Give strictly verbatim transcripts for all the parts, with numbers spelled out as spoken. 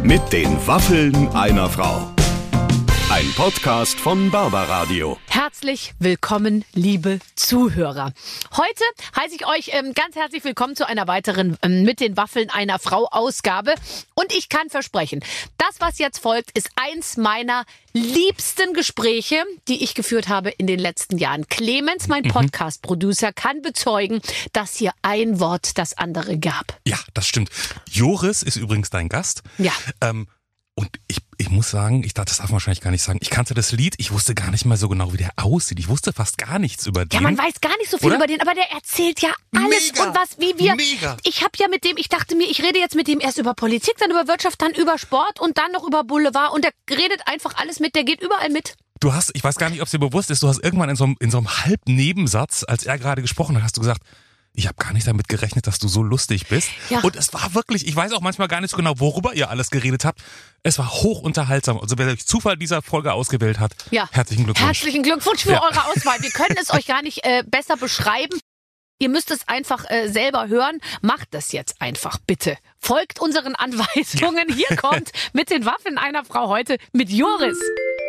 Mit den Waffeln einer Frau. Ein Podcast von Barbaradio. Herzlich willkommen, liebe Zuhörer. Heute heiße ich euch ähm, ganz herzlich willkommen zu einer weiteren ähm, Mit den Waffeln einer Frau Ausgabe. Und ich kann versprechen, das, was jetzt folgt, ist eins meiner liebsten Gespräche, die ich geführt habe in den letzten Jahren. Clemens, mein Podcast-Producer, kann bezeugen, dass hier ein Wort das andere gab. Ja, das stimmt. Joris ist übrigens dein Gast. Ja. Ähm, und ich, ich muss sagen, ich dachte, das darf man wahrscheinlich gar nicht sagen. Ich kannte das Lied, ich wusste gar nicht mal so genau, wie der aussieht. Ich wusste fast gar nichts über den. Ja, man weiß gar nicht so viel Oder? über den, aber der erzählt ja alles. Mega, und was, wie wir. mega. Ich habe ja mit dem, ich dachte mir, ich rede jetzt mit dem erst über Politik, dann über Wirtschaft, dann über Sport und dann noch über Boulevard. Und der redet einfach alles mit, der geht überall mit. Du hast, ich weiß gar nicht, ob es dir bewusst ist, du hast irgendwann in so einem, in so einem Halbnebensatz, als er gerade gesprochen hat, hast du gesagt, ich habe gar nicht damit gerechnet, dass du so lustig bist. Ja. Und es war wirklich, ich weiß auch manchmal gar nicht so genau, worüber ihr alles geredet habt. Es war hochunterhaltsam. Also wer durch Zufall dieser Folge ausgewählt hat, Ja. herzlichen Glückwunsch. Herzlichen Glückwunsch für Ja. eure Auswahl. Wir können es euch gar nicht äh, besser beschreiben. Ihr müsst es einfach äh, selber hören. Macht das jetzt einfach, bitte. Folgt unseren Anweisungen. Hier kommt mit den Waffen einer Frau heute mit Joris.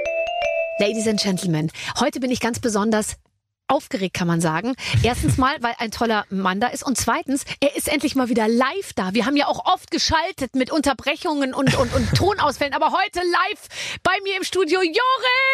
Ladies and Gentlemen, heute bin ich ganz besonders aufgeregt, kann man sagen. Erstens mal, weil ein toller Mann da ist und zweitens, er ist endlich mal wieder live da. Wir haben ja auch oft geschaltet mit Unterbrechungen und, und, und Tonausfällen, aber heute live bei mir im Studio Joris!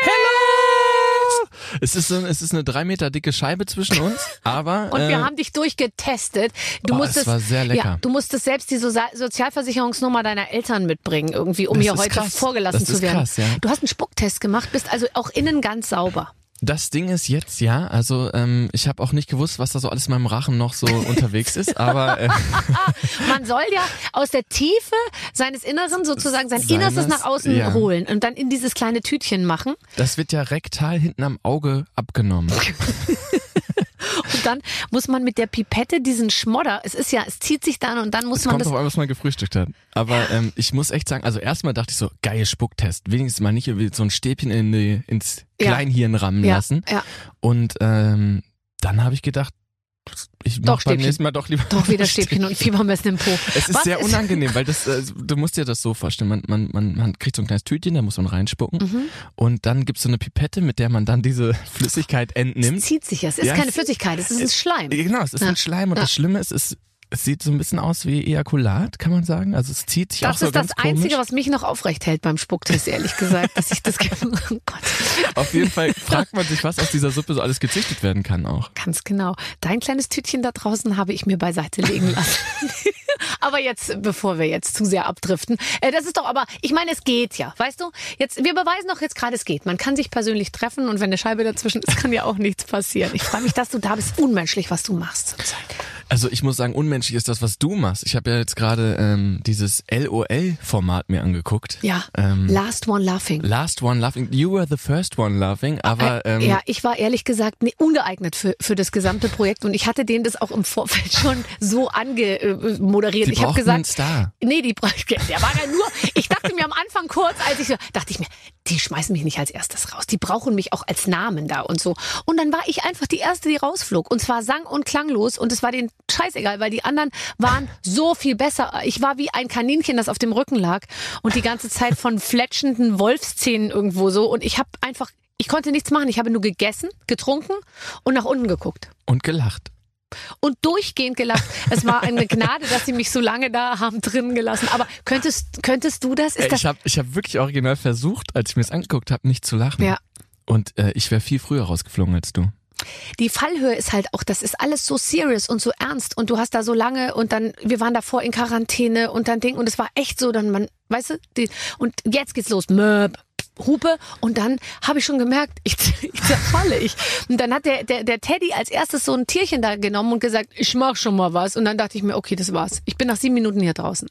Hello! Es ist, so, es ist eine drei Meter dicke Scheibe zwischen uns, aber... Und wir äh, haben dich durchgetestet. Du oh, musstest, es war sehr lecker. Ja, du musstest selbst die so- Sozialversicherungsnummer deiner Eltern mitbringen, irgendwie, um Das hier ist heute krass. vorgelassen Das zu ist werden. krass, ja. Du hast einen Spucktest gemacht, bist also auch innen ganz sauber. Das Ding ist jetzt, ja, also ähm, ich habe auch nicht gewusst, was da so alles in meinem Rachen noch so unterwegs ist, aber... Äh, Man soll ja aus der Tiefe seines Inneren sozusagen sein Seines, Innerstes nach außen ja. holen und dann in dieses kleine Tütchen machen. das wird ja rektal hinten am Auge abgenommen. Und dann muss man mit der Pipette diesen Schmodder, es ist ja, es zieht sich dann und dann muss Es man kommt das... drauf an, was man gefrühstückt hat. Aber ähm, ich muss echt sagen, also erstmal dachte ich so, geil, Spucktest. Wenigstens mal nicht so ein Stäbchen in die, ins Ja. Kleinhirn rammen Ja, lassen. ja. Und ähm, dann habe ich gedacht, ich Doch, mach beim Stäbchen. nächsten Mal doch lieber Doch wieder Stäbchen und Fiebermessen im Po. Es ist Was sehr unangenehm, weil das, äh, du musst dir das so vorstellen, man, man, man, man kriegt so ein kleines Tütchen, da muss man reinspucken Mhm. und dann gibt's so eine Pipette, mit der man dann diese Flüssigkeit Es entnimmt. zieht sich ja, es ist Ja, keine es- Flüssigkeit, es ist ein Schleim. Genau, es ist Ja. ein Schleim und Ja. das Schlimme ist, es, es sieht so ein bisschen aus wie Ejakulat, kann man sagen. Also es zieht sich auch Das so ist das ganz Einzige, komisch. was mich noch aufrecht hält beim Spucktest, ehrlich gesagt, dass ich das... Oh Gott. Auf jeden Fall fragt man sich, was aus dieser Suppe so alles gezüchtet werden kann auch. Ganz genau. Dein kleines Tütchen da draußen habe ich mir beiseite legen lassen. Aber jetzt, bevor wir jetzt zu sehr abdriften, äh, das ist doch aber, ich meine, es geht ja, weißt du? Jetzt, wir beweisen doch jetzt gerade, es geht. Man kann sich persönlich treffen und wenn eine Scheibe dazwischen ist, kann ja auch nichts passieren. Ich freue mich, dass du da bist. Unmenschlich, was du machst zurzeit. Also ich muss sagen, unmenschlich ist das, was du machst. Ich habe ja jetzt gerade ähm, dieses L O L-Format mir angeguckt. Ja, Ähm, Last One Laughing. Last One Laughing. You were the first one laughing, aber Äh, ähm, ja, ich war ehrlich gesagt nee, ungeeignet für, für das gesamte Projekt und ich hatte denen das auch im Vorfeld schon so angemoderiert. die Ich habe brauchten einen gesagt, Star. nee, die bra- der war ja nur, ich dachte mir am Anfang kurz, als ich so, dachte ich mir, die schmeißen mich nicht als erstes raus. Die brauchen mich auch als Namen da und so. Und dann war ich einfach die Erste, die rausflog. Und zwar sang- und klanglos. Und es war denen scheißegal, weil die anderen waren so viel besser. Ich war wie ein Kaninchen, das auf dem Rücken lag und die ganze Zeit von fletschenden Wolfszähnen irgendwo so. Und ich habe einfach, ich konnte nichts machen. Ich habe nur gegessen, getrunken und nach unten geguckt. Und gelacht. Und durchgehend gelacht. Es war eine Gnade, dass sie mich so lange da haben drin gelassen. Aber könntest, könntest du das? Ist Äh, das ich habe ich hab wirklich original versucht, als ich mir das angeguckt habe, nicht zu lachen. Ja. Und äh, ich wäre viel früher rausgeflogen als du. Die Fallhöhe ist halt auch, das ist alles so serious und so ernst und du hast da so lange und dann, wir waren davor in Quarantäne und dann Ding und es war echt so, dann man, weißt du, die, und jetzt geht's los, Möb, Hupe und dann habe ich schon gemerkt, ich, ich zerfalle ich. Und dann hat der, der, der Teddy als erstes so ein Tierchen da genommen und gesagt, ich mach schon mal was und dann dachte ich mir, okay, das war's. Ich bin nach sieben Minuten hier draußen.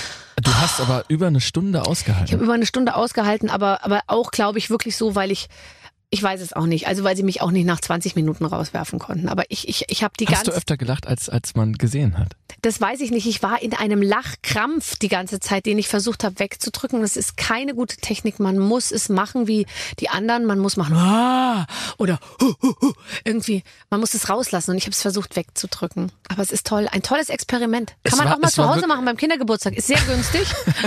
Du hast aber über eine Stunde Ich habe ausgehalten. über eine Stunde ausgehalten, aber, aber auch, glaube ich, wirklich so, weil ich, ich weiß es auch nicht, also weil sie mich auch nicht nach zwanzig Minuten rauswerfen konnten. Aber ich, ich, ich habe die Hast du ganze... öfter gelacht, als als man gesehen hat? das weiß ich nicht. Ich war in einem Lachkrampf die ganze Zeit, den ich versucht habe wegzudrücken. Das ist keine gute Technik. Man muss es machen wie die anderen. Man muss machen ah, oder hu, hu, hu. irgendwie. Man muss es rauslassen und ich habe es versucht wegzudrücken. Aber es ist toll. Ein tolles Experiment. Kann Es man war- auch mal es zu war Hause wirk- machen beim Kindergeburtstag. Ist sehr günstig.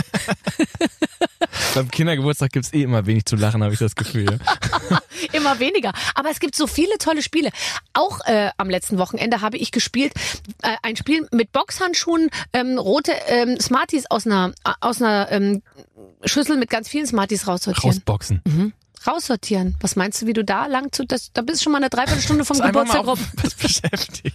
Beim Kindergeburtstag gibt's eh immer wenig zu lachen, habe ich das Gefühl. Immer weniger. Aber es gibt so viele tolle Spiele. Auch äh, am letzten Wochenende habe ich gespielt äh, ein Spiel mit Boxhandschuhen, ähm, rote ähm, Smarties aus einer aus einer ähm, Schüssel mit ganz vielen Smarties raussortieren. Rausboxen. Mhm. Raussortieren. Was meinst du, wie du da lang zu, das, da bist du schon mal eine Dreiviertelstunde vom Ist einfach mal Geburtstag rum. auf was beschäftigt.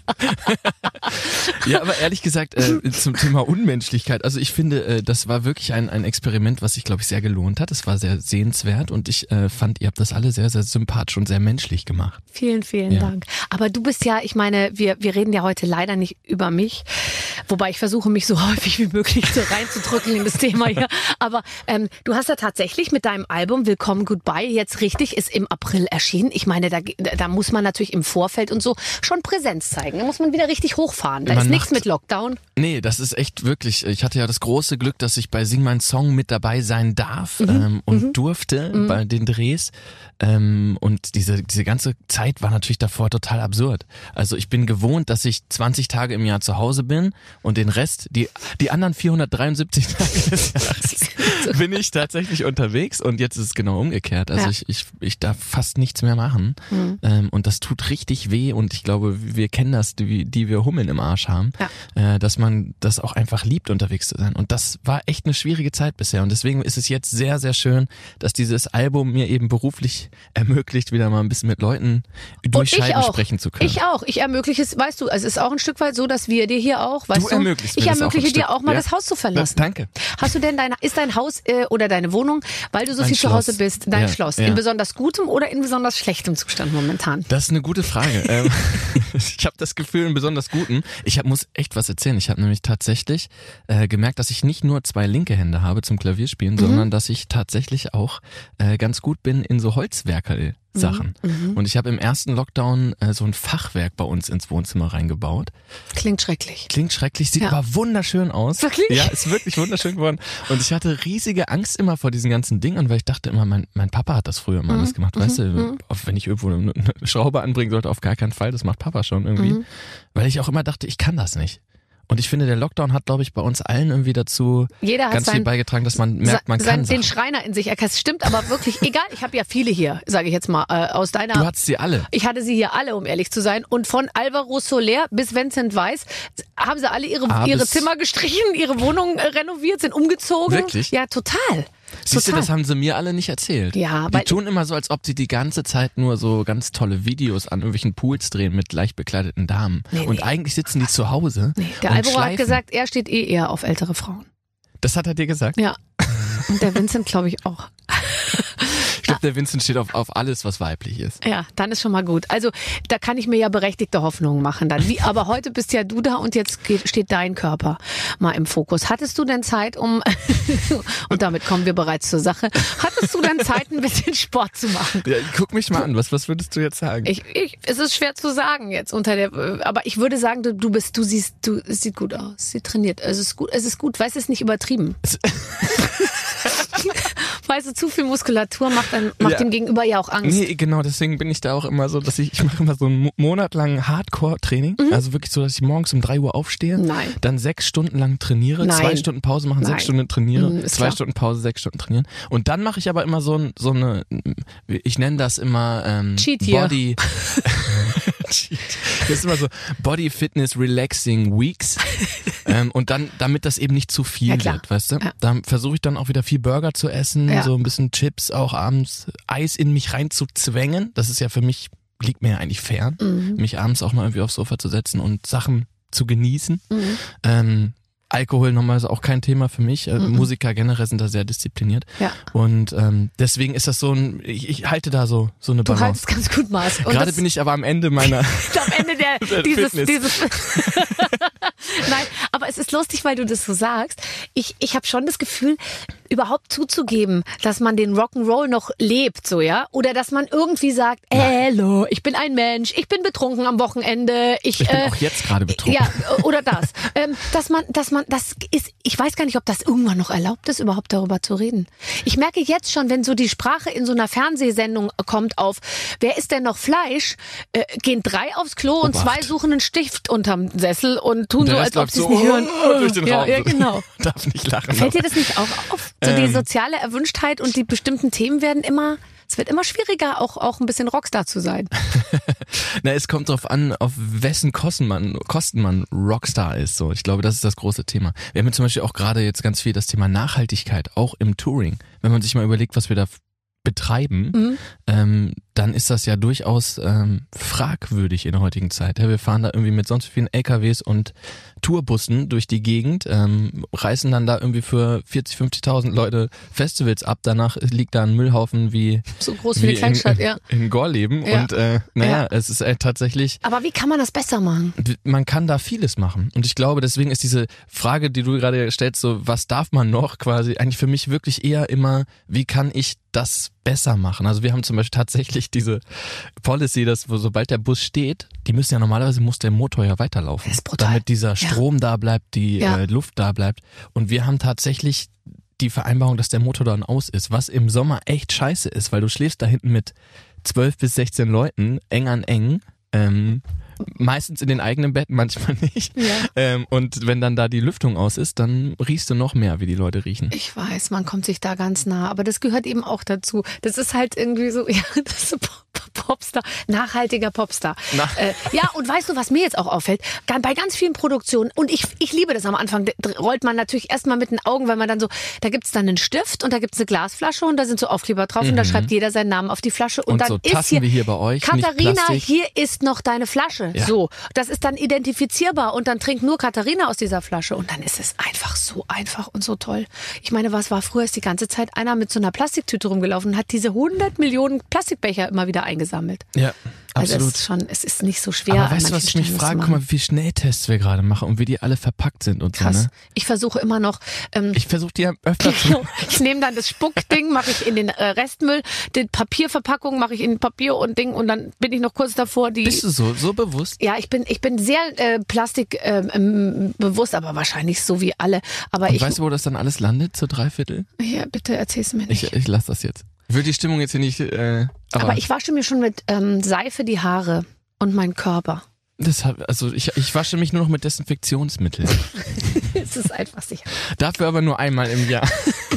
Ja, aber ehrlich gesagt, äh, zum Thema Unmenschlichkeit, also ich finde, äh, das war wirklich ein, ein Experiment, was sich, glaube ich, sehr gelohnt hat. Es war sehr sehenswert und ich äh, fand, ihr habt das alle sehr, sehr sympathisch und sehr menschlich gemacht. Vielen, vielen Ja. Dank. Aber du bist ja, ich meine, wir, wir reden ja heute leider nicht über mich, wobei ich versuche, mich so häufig wie möglich so reinzudrücken in das Thema hier. Aber ähm, du hast ja tatsächlich mit deinem Album Willkommen Goodbye jetzt richtig, ist im April erschienen. Ich meine, da, da muss man natürlich im Vorfeld und so schon Präsenz zeigen. Da muss man wieder richtig hochfahren. Da Man ist nichts macht- mit Lockdown. Nee, das ist echt wirklich, ich hatte ja das große Glück, dass ich bei Sing Mein Song mit dabei sein darf ähm, und durfte bei den Drehs. Ähm, und diese, diese ganze Zeit war natürlich davor total absurd. Also ich bin gewohnt, dass ich zwanzig Tage im Jahr zu Hause bin und den Rest, die, die anderen vierhundertdreiundsiebzig Tage des Jahres bin ich tatsächlich unterwegs und jetzt ist es genau umgekehrt. Also Ja. ich, ich, ich darf fast nichts mehr machen ähm, und das tut richtig weh und ich glaube, wir kennen das, die, die wir Hummeln im Arsch haben, äh, dass man das auch einfach liebt, unterwegs zu sein. Und das war echt eine schwierige Zeit bisher und deswegen ist es jetzt sehr, sehr schön, dass dieses Album mir eben beruflich ermöglicht, wieder mal ein bisschen mit Leuten durch Und ich Scheiben auch. sprechen zu können. Ich auch. Ich ermögliche es, weißt du, es ist auch ein Stück weit so, dass wir dir hier auch, weißt Du du, ermöglichst mir ich das auch ein ermögliche dir Stück. auch mal Ja. das Haus zu verlassen. Danke. Hast du denn dein, ist dein Haus äh, oder deine Wohnung, weil du so Mein viel zu Hause Schloss. bist, dein Ja, Schloss, ja. in besonders gutem oder in besonders schlechtem Zustand momentan? Das ist eine gute Frage. ähm, ich habe das Gefühl, einen besonders guten. Ich hab, muss echt was erzählen. Ich habe nämlich tatsächlich äh, gemerkt, dass ich nicht nur zwei linke Hände habe zum Klavierspielen, Mhm. sondern dass ich tatsächlich auch äh, ganz gut bin in so Holzwerkerl. Sachen. Mhm. Und ich habe im ersten Lockdown äh, so ein Fachwerk bei uns ins Wohnzimmer reingebaut. Klingt schrecklich. Klingt schrecklich, sieht Ja. aber wunderschön aus. Wirklich? Ja, ist wirklich wunderschön geworden. Und ich hatte riesige Angst immer vor diesen ganzen Dingen, weil ich dachte immer, mein, mein Papa hat das früher Mhm. immer alles gemacht. Weißt du, auf, wenn ich irgendwo eine, eine Schraube anbringen sollte, auf gar keinen Fall, das macht Papa schon irgendwie. Mhm. Weil ich auch immer dachte, ich kann das nicht. Und ich finde, der Lockdown hat, glaube ich, bei uns allen irgendwie dazu Jeder hat ganz viel sein- beigetragen, dass man merkt, man Sein, kann den Sachen. Schreiner in sich erkannt. Stimmt aber wirklich, egal, ich habe ja viele hier, sage ich jetzt mal, äh, aus deiner... Du hattest sie alle. Ich hatte sie hier alle, um ehrlich zu sein. Und von Alvaro Soler bis Vincent Weiss haben sie alle ihre, Ah, ihre bis- Zimmer gestrichen, ihre Wohnung äh, renoviert, sind umgezogen. Wirklich? Ja, total. Siehst du, total. das haben sie mir alle nicht erzählt. Ja, die weil- tun immer so, als ob sie die ganze Zeit nur so ganz tolle Videos an irgendwelchen Pools drehen mit leicht bekleideten Damen. Nee, und nee. eigentlich sitzen die zu Hause. Nee, der und Alvaro hat schleifen. gesagt, er steht eh eher auf ältere Frauen. Das hat er dir gesagt? Ja. Und der Vincent, glaube ich, auch. Ich glaube, der Vincent steht auf, auf alles, was weiblich ist. Ja, dann ist schon mal gut. Also da kann ich mir ja berechtigte Hoffnungen machen dann. Wie, aber heute bist ja du da und jetzt geht, steht dein Körper mal im Fokus. Hattest du denn Zeit, um, und damit kommen wir bereits zur Sache, hattest du denn Zeit, ein bisschen Sport zu machen? Ja, guck mich mal an, was, was würdest du jetzt sagen? Ich, ich, es ist schwer zu sagen jetzt unter der, aber ich würde sagen, du, du bist, du siehst, du, es sieht gut aus, sie trainiert, also es ist gut, es ist gut, weißt du, es ist nicht übertrieben. Weißt du, zu viel Muskulatur macht, dann, macht Ja. dem Gegenüber ja auch Angst. Nee, genau, deswegen bin ich da auch immer so, dass ich, ich mache immer so einen Mo- Monat lang Hardcore-Training. Also wirklich so, dass ich morgens um drei Uhr aufstehe, Mhm. Nein. dann sechs Stunden lang trainiere, Nein. zwei Stunden Pause machen, Nein. sechs Stunden trainiere, Mhm, ist zwei klar. Stunden Pause, sechs Stunden trainieren. Und dann mache ich aber immer so, ein, so eine, ich nenne das immer ähm, Cheat Year. Body... Cheat. Das ist immer so Body Fitness Relaxing Weeks. ähm, und dann, damit das eben nicht zu viel Ja, klar. wird, weißt du? Ja. Da versuche ich dann auch wieder viel Burger zu essen, Ja. so ein bisschen Chips auch abends, Eis in mich reinzuzwängen. Das ist ja für mich, liegt mir ja eigentlich fern, Mhm. mich abends auch mal irgendwie aufs Sofa zu setzen und Sachen zu genießen. Mhm. Ähm, Alkohol nochmal ist auch kein Thema für mich. Äh, Musiker generell sind da sehr diszipliniert. Ja. Und ähm, deswegen ist das so ein, ich, ich halte da so, so eine Du Balance. haltst ganz gut Maß. Und Gerade das- bin ich aber am Ende meiner... am Ende der, Der dieses, Fitness. dieses Nein, aber es das ist lustig, weil du das so sagst. Ich, ich habe schon das Gefühl, überhaupt zuzugeben, dass man den Rock'n'Roll noch lebt, so, ja? Oder dass man irgendwie sagt, hallo, ich bin ein Mensch, ich bin betrunken am Wochenende. Ich, Ich bin äh, auch jetzt gerade betrunken. Ja, oder das. ähm, dass man, dass man, das ist, ich weiß gar nicht, ob das irgendwann noch erlaubt ist, überhaupt darüber zu reden. Ich merke jetzt schon, wenn so die Sprache in so einer Fernsehsendung kommt auf, wer isst denn noch Fleisch, äh, gehen drei aufs Klo und Obacht. zwei suchen einen Stift unterm Sessel und tun Der so, Rest als ob läuft sie es so, nicht hören. oh, durch den ja, Raum. ja, genau. Darf nicht lachen. Fällt dir das nicht auch auf? So die Ähm. soziale Erwünschtheit und die bestimmten Themen werden immer, es wird immer schwieriger, auch, auch ein bisschen Rockstar zu sein. Na, es kommt drauf an, auf wessen Kosten man, Kosten man Rockstar ist. So, ich glaube, das ist das große Thema. Wir haben ja zum Beispiel auch gerade jetzt ganz viel das Thema Nachhaltigkeit, auch im Touring. Wenn man sich mal überlegt, was wir da betreiben, Mhm. ähm, dann ist das ja durchaus ähm, fragwürdig in der heutigen Zeit. Ja, wir fahren da irgendwie mit sonst vielen L K Ws und Tourbussen durch die Gegend, ähm, reißen dann da irgendwie für vierzig, fünfzigtausend Leute Festivals ab. Danach liegt da ein Müllhaufen wie, So groß wie eine Kleinstadt, in, ja. in Gorleben. Ja. Und äh, naja, Ja. es ist äh, tatsächlich, Aber wie kann man das besser machen? man kann da vieles machen. Und ich glaube, deswegen ist diese Frage, die du gerade stellst, so was darf man noch quasi, eigentlich für mich wirklich eher immer, wie kann ich das besser machen? Also wir haben zum Beispiel tatsächlich diese Policy, dass wo, sobald der Bus steht, die müssen ja normalerweise, muss der Motor ja weiterlaufen, Das ist brutal. damit dieser Ja. Strom da bleibt, die Ja. äh, Luft da bleibt. Und wir haben tatsächlich die Vereinbarung, dass der Motor dann aus ist, was im Sommer echt scheiße ist, weil du schläfst da hinten mit zwölf bis sechzehn Leuten, eng an eng, ähm, meistens in den eigenen Betten, manchmal nicht. Ja. Ähm, und wenn dann da die Lüftung aus ist, dann riechst du noch mehr, wie die Leute riechen. Ich weiß, man kommt sich da ganz nah, aber das gehört eben auch dazu. Das ist halt irgendwie so, ja, das ist so Popstar, nachhaltiger Popstar. Na. Äh, ja, und weißt du, was mir jetzt auch auffällt? Gan- Bei ganz vielen Produktionen, und ich, ich liebe das am Anfang, d- rollt man natürlich erstmal mit den Augen, weil man dann so, da gibt's dann einen Stift und da gibt's eine Glasflasche und da sind so Aufkleber drauf und da schreibt jeder seinen Namen auf die Flasche und, Und dann so ist Tassen hier, wie hier bei euch, nicht Katharina, Plastik. hier ist noch deine Flasche. Ja. So, das ist dann identifizierbar und dann trinkt nur Katharina aus dieser Flasche und dann ist es einfach so einfach und so toll. Ich meine, was war früher, ist die ganze Zeit einer mit so einer Plastiktüte rumgelaufen und hat diese hundert Millionen Plastikbecher immer wieder eingesammelt. Ja, Also absolut. es ist schon, es ist nicht so schwer. Aber an weißt du, was manchen ich mich Stellen das frage? zu Guck mal, machen. wie viele Schnelltests wir gerade machen und wie die alle verpackt sind und Krass. so, ne? Ich versuche immer noch, ähm, Ich versuche die ja öfter zu... ich nehme dann das Spuckding, mache ich in den äh, Restmüll, die Papierverpackung mache ich in Papier und Ding und dann bin ich noch kurz davor, die... Bist du so, so bewusst? Ja, ich bin ich bin sehr äh, Plastik ähm, ähm, bewusst, aber wahrscheinlich so wie alle. Aber Und ich, weißt du, wo das dann alles landet, zu Dreiviertel? ja, bitte erzähl's mir nicht. Ich, ich lass das jetzt. Ich will die Stimmung jetzt hier nicht... Äh, aber aber ich wasche mir schon mit ähm, Seife die Haare und meinen Körper. das hab, also ich, ich wasche mich nur noch mit Desinfektionsmittel. Es ist einfach sicher. Dafür aber nur einmal im Jahr.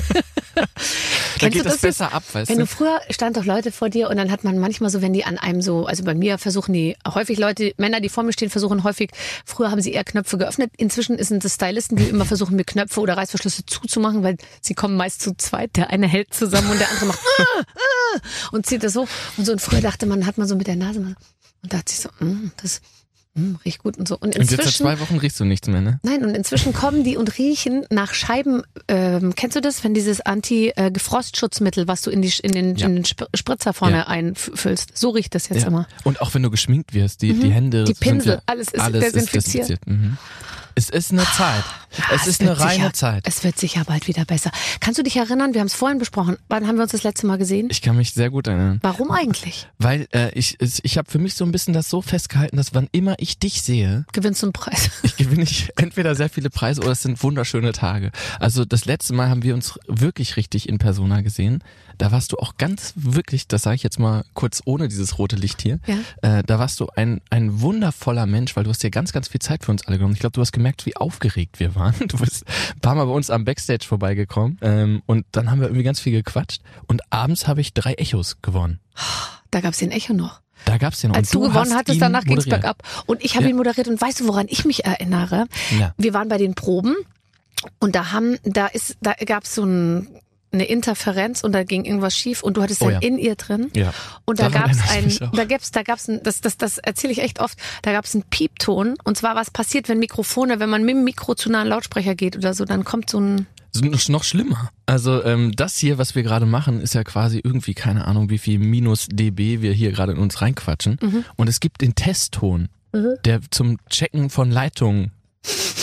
Da Kennst geht du das das jetzt? besser ab, weißt Wenn du? du früher stand doch Leute vor dir und dann hat man manchmal so, wenn die an einem so, also bei mir versuchen die häufig Leute, Männer, die vor mir stehen, versuchen häufig, früher haben sie eher Knöpfe geöffnet. Inzwischen sind es Stylisten, die immer versuchen, mir Knöpfe oder Reißverschlüsse zuzumachen, weil sie kommen meist zu zweit. Der eine hält zusammen und der andere macht ah, ah, und zieht das so. Und so und früher dachte man, hat man so mit der Nase mal, und dachte sich so, mm, das mm, riecht gut und so. Und Und jetzt seit inzwischen zwei Wochen riechst du nichts mehr, ne? Nein, und inzwischen kommen die und riechen nach Scheiben. Ähm, kennst du das, wenn dieses Anti-Gefrostschutzmittel, was du in, die, in den, Ja. in den Sp- Spritzer vorne Ja. einfüllst? So riecht das jetzt immer. Und auch wenn du geschminkt wirst, die, die Hände... Die sind Pinsel, ja- alles ist alles desinfiziert. Ist desinfiziert. Mhm. Es ist eine Zeit. Ah, Es ist eine wird reine sicher, Zeit. Es wird sicher bald wieder besser. Kannst du dich erinnern, wir haben es vorhin besprochen, wann haben wir uns das letzte Mal gesehen? Ich kann mich sehr gut erinnern. Warum eigentlich? Weil äh, ich, es- ich habe für mich so ein bisschen das so festgehalten, dass wann immer ich dich sehe, Gewinnst du einen Preis? ich gewinne ich entweder sehr viele Preise oder es sind wunderschöne Tage. Also das letzte Mal haben wir uns wirklich richtig in Persona gesehen. Da warst du auch ganz wirklich, das sage ich jetzt mal kurz ohne dieses rote Licht hier, Ja. äh, da warst du ein, ein wundervoller Mensch, weil du hast dir ganz, ganz viel Zeit für uns alle genommen. Ich glaube, du hast gemerkt, wie aufgeregt wir waren. Du bist ein paar Mal bei uns am Backstage vorbeigekommen ähm, und dann haben wir irgendwie ganz viel gequatscht und abends habe ich drei Echos gewonnen. Da gab es den Echo noch. Da gab's den. Und Als du, gewonnen hast hattest, ihn danach ging's moderiert. bergab. Und ich habe Ja. ihn moderiert. Und weißt du, woran ich mich erinnere? Ja. Wir waren bei den Proben und da haben, da ist, da gab's so ein, eine Interferenz und da ging irgendwas schief und du hattest Oh dann ja. in ihr drin. Ja. Und da Daran gab's erinnere ich ein, mich auch. da gab's, da gab's ein, das, das, das erzähle ich echt oft, da gab's einen Piepton. Und zwar, was passiert, wenn Mikrofone, wenn man mit dem Mikro zu nah an Lautsprecher geht oder so, dann kommt so ein, So, noch- noch schlimmer. Also ähm, das hier, was wir gerade machen, ist ja quasi irgendwie, keine Ahnung, wie viel minus dB wir hier gerade in uns reinquatschen. Und es gibt den Testton, der zum Checken von Leitungen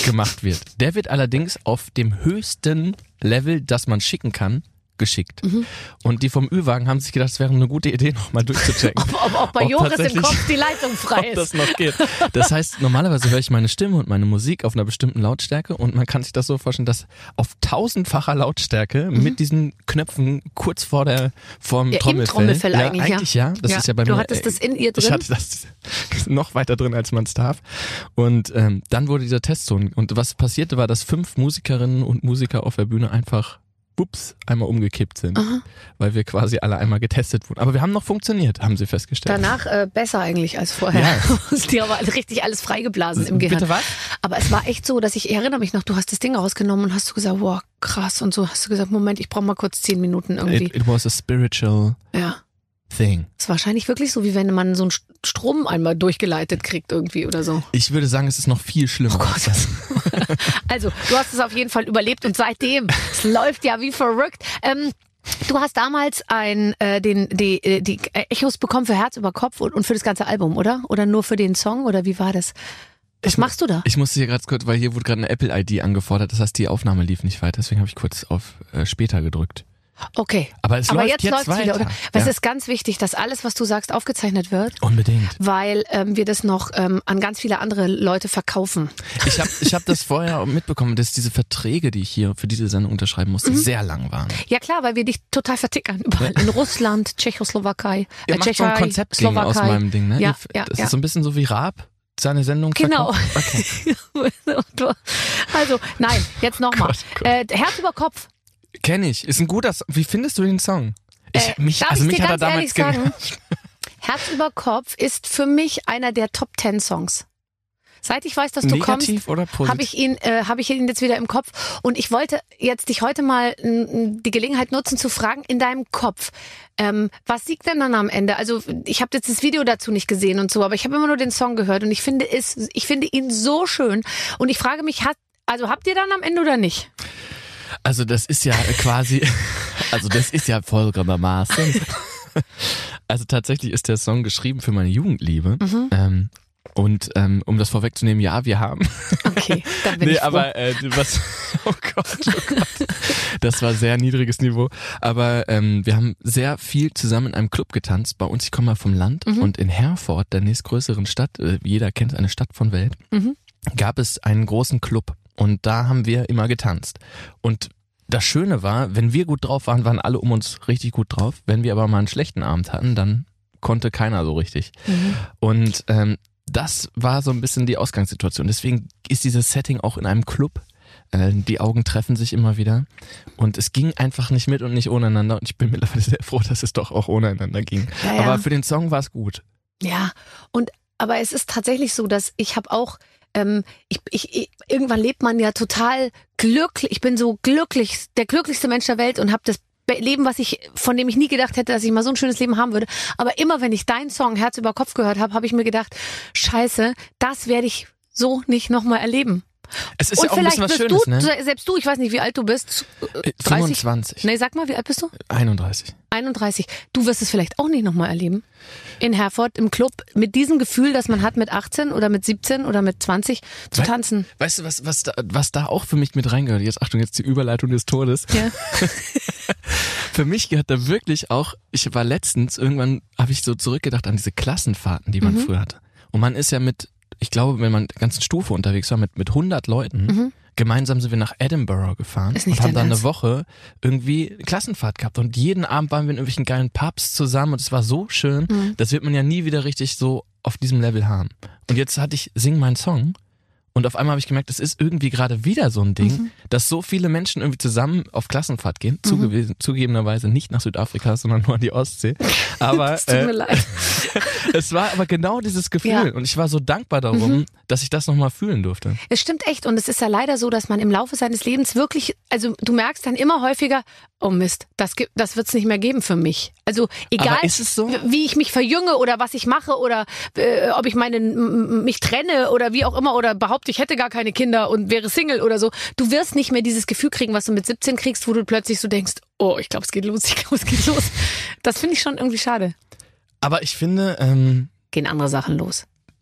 gemacht wird. Der wird allerdings auf dem höchsten Level, das man schicken kann, geschickt. Mhm. Und die vom Ü-Wagen haben sich gedacht, es wäre eine gute Idee, nochmal durchzuchecken. ob, ob, ob bei ob Joris im Kopf die Leitung frei ist. Ob das noch geht. Das heißt, normalerweise höre ich meine Stimme und meine Musik auf einer bestimmten Lautstärke und man kann sich das so vorstellen, dass auf tausendfacher Lautstärke mhm. mit diesen Knöpfen kurz vor der vorm ja, Trommelfell. Im Trommelfell ja, eigentlich, eigentlich ja. Das ja. ist ja bei du mir. hattest das in ihr drin? Ich hatte das noch weiter drin, als man es darf. Und ähm, dann wurde dieser Testton. Und was passierte, war, dass fünf Musikerinnen und Musiker auf der Bühne einfach ups, einmal umgekippt sind, Aha. weil wir quasi alle einmal getestet wurden. Aber wir haben noch funktioniert, haben sie festgestellt. Danach äh, besser eigentlich als vorher. Ja. Die haben richtig alles freigeblasen im Gehirn. Bitte was? Aber es war echt so, dass ich, ich erinnere mich noch, du hast das Ding rausgenommen und hast du gesagt, wow, krass. Und so hast du gesagt, Moment, ich brauche mal kurz zehn Minuten irgendwie. It, it was a spiritual ja. thing. Es ist wahrscheinlich wirklich so, wie wenn man so einen Strom einmal durchgeleitet kriegt irgendwie oder so. Ich würde sagen, es ist noch viel schlimmer. Oh Gott. Also, du hast es auf jeden Fall überlebt und seitdem, es läuft ja wie verrückt. Ähm, du hast damals ein, äh, den, die, die Echos bekommen für Herz über Kopf und, und für das ganze Album, oder? Oder nur für den Song? Oder wie war das? Was ich, machst du da? Ich musste hier gerade kurz, weil hier wurde gerade eine Apple-I D angefordert, das heißt, die Aufnahme lief nicht weiter, deswegen habe ich kurz auf äh, später gedrückt. Okay. Aber es Aber läuft jetzt, jetzt läuft's weiter. wieder, oder? Weil ja. es ist ganz wichtig, dass alles, was du sagst, aufgezeichnet wird. Unbedingt. Weil ähm, wir das noch ähm, an ganz viele andere Leute verkaufen. Ich habe ich hab das vorher mitbekommen, dass diese Verträge, die ich hier für diese Sendung unterschreiben musste, mhm. sehr lang waren. Ja klar, weil wir dich total vertickern. Überall. In Russland, Tschechoslowakei, Ihr äh, macht so ein Konzept aus meinem Ding, ne? Ja, ja, das ja. ist so ein bisschen so wie Raab. Seine Sendung Genau. Okay. Also, nein, jetzt nochmal. Äh, Herz über Kopf. Kenn ich. Ist ein guter Song. Wie findest du den Song? Ich, äh, mich, darf also ich mich dir hat er ganz damals ehrlich sagen, Herz über Kopf ist für mich einer der Top Ten Songs. Seit ich weiß, dass du Negativ kommst, oder positiv? habe ich ihn, äh, habe ich ihn jetzt wieder im Kopf. Und ich wollte jetzt dich heute mal n, die Gelegenheit nutzen zu fragen in deinem Kopf, ähm, was liegt denn dann am Ende? Also ich habe jetzt das Video dazu nicht gesehen und so, aber ich habe immer nur den Song gehört und ich finde es, ich finde ihn so schön. Und ich frage mich, hat, also habt ihr dann am Ende oder nicht? Also das ist ja quasi, also das ist ja folgendermaßen. Also tatsächlich ist der Song geschrieben für meine Jugendliebe. Mhm. Ähm, und ähm, um das vorwegzunehmen, ja, wir haben. Okay, dann bin nee, ich froh. aber äh, was? Oh Gott, oh Gott, das war sehr niedriges Niveau. Aber ähm, wir haben sehr viel zusammen in einem Club getanzt. Bei uns, ich komme mal vom Land mhm. und in Herford, der nächstgrößeren Stadt, äh, jeder kennt eine Stadt von Welt, mhm. gab es einen großen Club. Und da haben wir immer getanzt. Und das Schöne war, wenn wir gut drauf waren, waren alle um uns richtig gut drauf. Wenn wir aber mal einen schlechten Abend hatten, dann konnte keiner so richtig. Mhm. Und ähm, das war so ein bisschen die Ausgangssituation. Deswegen ist dieses Setting auch in einem Club. Äh, die Augen treffen sich immer wieder. Und es ging einfach nicht mit und nicht ohne einander. Und ich bin mittlerweile sehr froh, dass es doch auch ohne einander ging. Ja, ja. Aber für den Song war es gut. Ja, und aber es ist tatsächlich so, dass ich habe auch Ähm, ich, ich, ich, irgendwann lebt man ja total glücklich. Ich bin so glücklich, der glücklichste Mensch der Welt und habe das Leben, was ich, von dem ich nie gedacht hätte, dass ich mal so ein schönes Leben haben würde. Aber immer, wenn ich deinen Song Herz über Kopf gehört habe, habe ich mir gedacht, Scheiße, das werde ich so nicht nochmal erleben. Es ist und ja auch ein vielleicht bisschen was bist Schönes, du, ne? selbst du, ich weiß nicht, wie alt du bist. dreißig? fünfundzwanzig. Nee, sag mal, wie alt bist du? einunddreißig. einunddreißig. Du wirst es vielleicht auch nicht nochmal erleben. In Herford im Club mit diesem Gefühl, das man hat mit achtzehn oder mit siebzehn oder mit zwanzig zu We- tanzen. Weißt du, was, was, da, was da auch für mich mit reingehört? Jetzt Achtung, jetzt die Überleitung des Todes. Ja. Für mich gehört da wirklich auch, ich war letztens, irgendwann habe ich so zurückgedacht an diese Klassenfahrten, die man mhm. früher hatte. Und man ist ja mit, ich glaube, wenn man in der ganzen Stufe unterwegs war, mit, mit hundert Leuten, mhm. gemeinsam sind wir nach Edinburgh gefahren ist nicht und haben dann Ernst? eine Woche irgendwie eine Klassenfahrt gehabt. Und jeden Abend waren wir in irgendwelchen geilen Pubs zusammen und es war so schön, mhm. das wird man ja nie wieder richtig so auf diesem Level haben. Und jetzt hatte ich Sing meinen Song. Und auf einmal habe ich gemerkt, es ist irgendwie gerade wieder so ein Ding, mhm. dass so viele Menschen irgendwie zusammen auf Klassenfahrt gehen. Mhm. Zuge- zugegebenerweise nicht nach Südafrika, sondern nur an die Ostsee. Aber es tut mir äh, leid. es war aber genau dieses Gefühl. Ja. Und ich war so dankbar darum, mhm. dass ich das nochmal fühlen durfte. Es stimmt echt. Und es ist ja leider so, dass man im Laufe seines Lebens wirklich, also du merkst dann immer häufiger, oh Mist, das, gibt, das wird's nicht mehr geben für mich. Also egal, aber ist es so? wie ich mich verjünge oder was ich mache oder äh, ob ich meine, m- mich trenne oder wie auch immer oder behaupte, ich hätte gar keine Kinder und wäre Single oder so. Du wirst nicht mehr dieses Gefühl kriegen, was du mit siebzehn kriegst, wo du plötzlich so denkst, oh, ich glaube, es geht los, ich glaube, es geht los. Das finde ich schon irgendwie schade. Aber ich finde, ähm, Gehen andere Sachen los.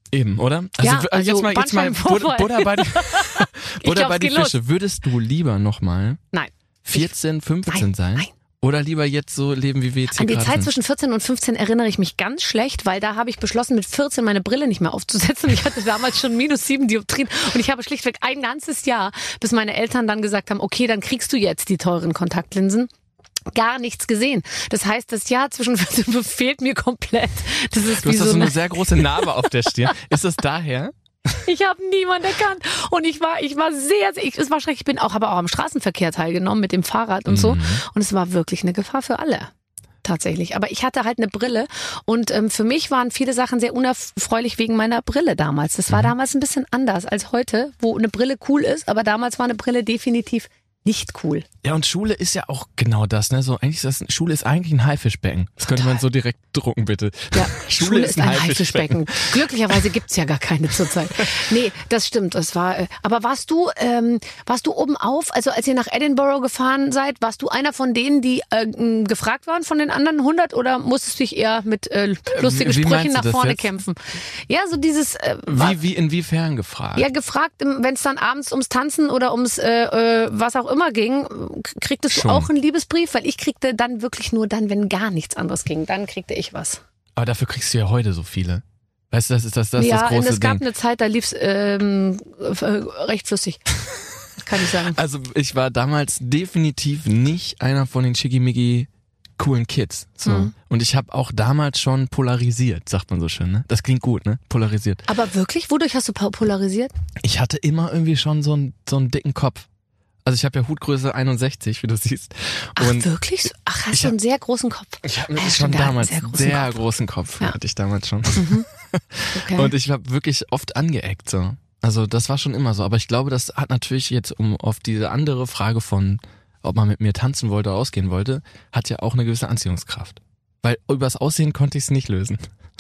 Eben, oder? Also, Ja, also jetzt mal, jetzt mal Bandscheibenvorfall. Buddha bei die, Buddha bei die geht los. Fische. Würdest du lieber nochmal Nein. vierzehn, fünfzehn Nein, sein? nein. Oder lieber jetzt so leben, wie wir jetzt hier An die gerade Zeit sind? zwischen vierzehn und fünfzehn erinnere ich mich ganz schlecht, weil da habe ich beschlossen, mit vierzehn meine Brille nicht mehr aufzusetzen. Ich hatte damals schon minus sieben Dioptrien und ich habe schlichtweg ein ganzes Jahr, bis meine Eltern dann gesagt haben, okay, dann kriegst du jetzt die teuren Kontaktlinsen. Gar nichts gesehen. Das heißt, das Jahr zwischen vierzehn und fünfzehn fehlt mir komplett. Das ist Du wie hast so so eine eine, sehr große Narbe auf der Stirn. Ist das daher? ich habe niemand erkannt und ich war, ich war sehr, sehr ich, es war schrecklich. Ich bin auch, habe auch am Straßenverkehr teilgenommen mit dem Fahrrad und so Mhm. und es war wirklich eine Gefahr für alle. Tatsächlich. Aber ich hatte halt eine Brille und ähm, für mich waren viele Sachen sehr unerfreulich wegen meiner Brille damals. Das war Mhm. damals ein bisschen anders als heute, wo eine Brille cool ist, aber damals war eine Brille definitiv nicht cool. Ja, und Schule ist ja auch genau das, ne? So, eigentlich ist das, Schule ist eigentlich ein Haifischbecken. Das könnte man so direkt drucken, bitte. Ja, Schule, ist ein Haifischbecken. Glücklicherweise gibt's ja gar keine zurzeit. Nee, das stimmt. Das war. äh, Aber warst du, ähm, warst du oben auf? Also als ihr nach Edinburgh gefahren seid, warst du einer von denen, die äh, m, gefragt waren von den anderen hundert oder musstest du dich eher mit äh, lustigen wie Sprüchen meinst du nach das vorne jetzt? kämpfen? Ja, so dieses. Äh, war- Wie, wie, inwiefern gefragt? Ja, gefragt, wenn es dann abends ums Tanzen oder ums äh, äh, was auch immer ging, k- kriegtest Schon. du auch einen Liebesbrief? Weil ich kriegte dann wirklich nur dann, wenn gar nichts anderes ging. Dann kriegte ich was. Aber dafür kriegst du ja heute so viele. Weißt du, das ist das, das, ist ja, das große und es gab Ding. eine Zeit, da lief's ähm, äh, recht flüssig. Kann ich sagen. Also ich war damals definitiv nicht einer von den schickimicki coolen Kids. So. Mhm. Und ich habe auch damals schon polarisiert, sagt man so schön, ne? Das klingt gut, ne? Polarisiert. Aber wirklich? Wodurch hast du po- polarisiert? Ich hatte immer irgendwie schon so einen, so einen dicken Kopf. Also ich habe ja Hutgröße einundsechzig, wie du siehst. Ach, Und wirklich? Ach, hast ich du hab- einen sehr großen Kopf. ich habe Ja, schon stimmt, der hat einen damals sehr sehr, großen sehr Kopf. großen Kopf, Ja. hatte ich damals schon. Okay. Und ich habe wirklich oft angeeckt so. Also das war schon immer so. Aber ich glaube, das hat natürlich jetzt, um auf diese andere Frage von, ob man mit mir tanzen wollte oder ausgehen wollte, hat ja auch eine gewisse Anziehungskraft. Weil übers Aussehen konnte ich es nicht lösen.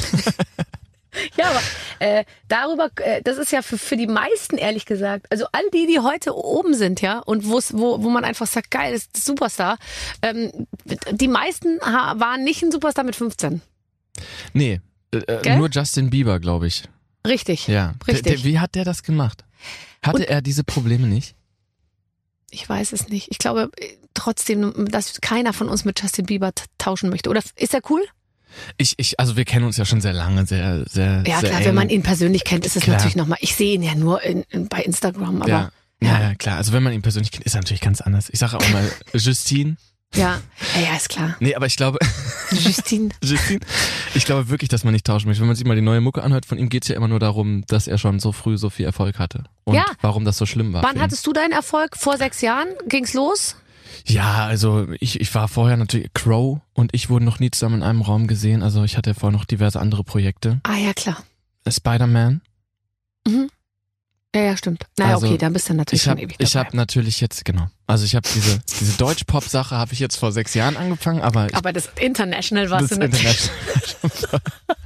Ja, aber äh, darüber, äh, das ist ja für, für die meisten, ehrlich gesagt, also all die, die heute oben sind, ja, und wo's, wo, wo man einfach sagt, geil, das ist ein Superstar, ähm, die meisten ha- waren nicht ein Superstar mit fünfzehn. Nee, äh, Gell? nur Justin Bieber, glaube ich. Richtig. Ja. Richtig. Der, der, wie hat der das gemacht? Hatte Und- er diese Probleme nicht? Ich weiß es nicht. Ich glaube äh, trotzdem, dass keiner von uns mit Justin Bieber t- tauschen möchte. Oder ist er cool? Ich, ich, also wir kennen uns ja schon sehr lange, sehr, sehr, Ja, sehr klar, eng. wenn man ihn persönlich kennt, ist es Klar. natürlich nochmal. Ich sehe ihn ja nur in, in, bei Instagram, aber ja. Ja, ja, klar. Also wenn man ihn persönlich kennt, ist er natürlich ganz anders. Ich sage auch mal Justine. ja, ja, ja, ist klar. Nee, aber ich glaube, Justine. Justine, ich glaube wirklich, dass man nicht tauschen möchte. Wenn man sich mal die neue Mucke anhört, von ihm geht's ja immer nur darum, dass er schon so früh so viel Erfolg hatte. Und Ja. warum das so schlimm war. Wann für ihn. hattest du deinen Erfolg? Vor sechs Jahren? Ging's los? Ja, also ich, ich war vorher natürlich, Crow und ich wurden noch nie zusammen in einem Raum gesehen. Also ich hatte ja vorher noch diverse andere Projekte. Ah ja, klar. Spider-Man. Ja, ja, stimmt. Naja, Also, okay, dann bist du natürlich Ich habe schon ewig dabei. ich hab natürlich jetzt, genau. Also ich habe diese, diese Deutsch-Pop-Sache habe ich jetzt vor sechs Jahren angefangen, aber ich, Aber das International warst das du natürlich. International.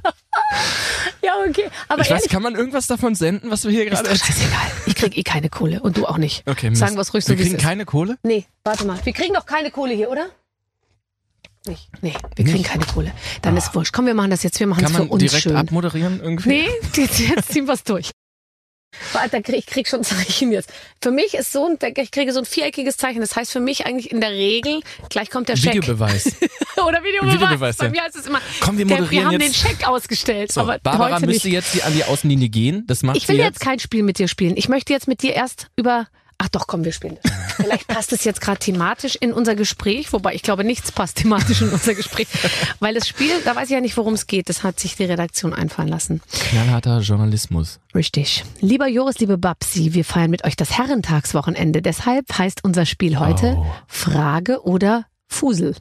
Ja, okay. Aber Ich weiß, ehrlich, kann man irgendwas davon senden, was wir hier ist gerade doch scheißegal. Ich krieg eh keine Kohle und du auch nicht. Okay, Mist. Sagen wir's ruhig so, Wir wie es kriegen ist. keine Kohle? Nee, warte mal. Wir kriegen doch keine Kohle hier, oder? Nicht. Nee, wir kriegen keine Kohle. Dann ist wurscht. Komm, wir machen das jetzt. Wir machen es Kann für man uns direkt schön. abmoderieren irgendwie? Nee, jetzt, jetzt ziehen wir's durch. Warte, ich krieg schon Zeichen jetzt. Für mich ist so ein, ich kriege so ein viereckiges Zeichen. Das heißt für mich eigentlich in der Regel, gleich kommt der Scheck. Videobeweis. Oder Videobeweis. Videobeweis, Bei ja. mir heißt es immer, Komm, wir der, wir moderieren haben jetzt. den Scheck ausgestellt. So, aber Barbara heute müsste nicht. jetzt die an die Außenlinie gehen. Das macht Ich will sie jetzt kein Spiel mit dir spielen. Ich möchte jetzt mit dir erst über... Ach doch, komm, wir spielen das. Vielleicht passt es jetzt gerade thematisch in unser Gespräch, wobei ich glaube, nichts passt thematisch in unser Gespräch. Weil das Spiel, da weiß ich ja nicht, worum es geht. Das hat sich die Redaktion einfallen lassen. Knallharter Journalismus. Richtig. Lieber Joris, liebe Babsi, wir feiern mit euch das Herrentagswochenende. Deshalb heißt unser Spiel heute Oh. Frage oder Fusel.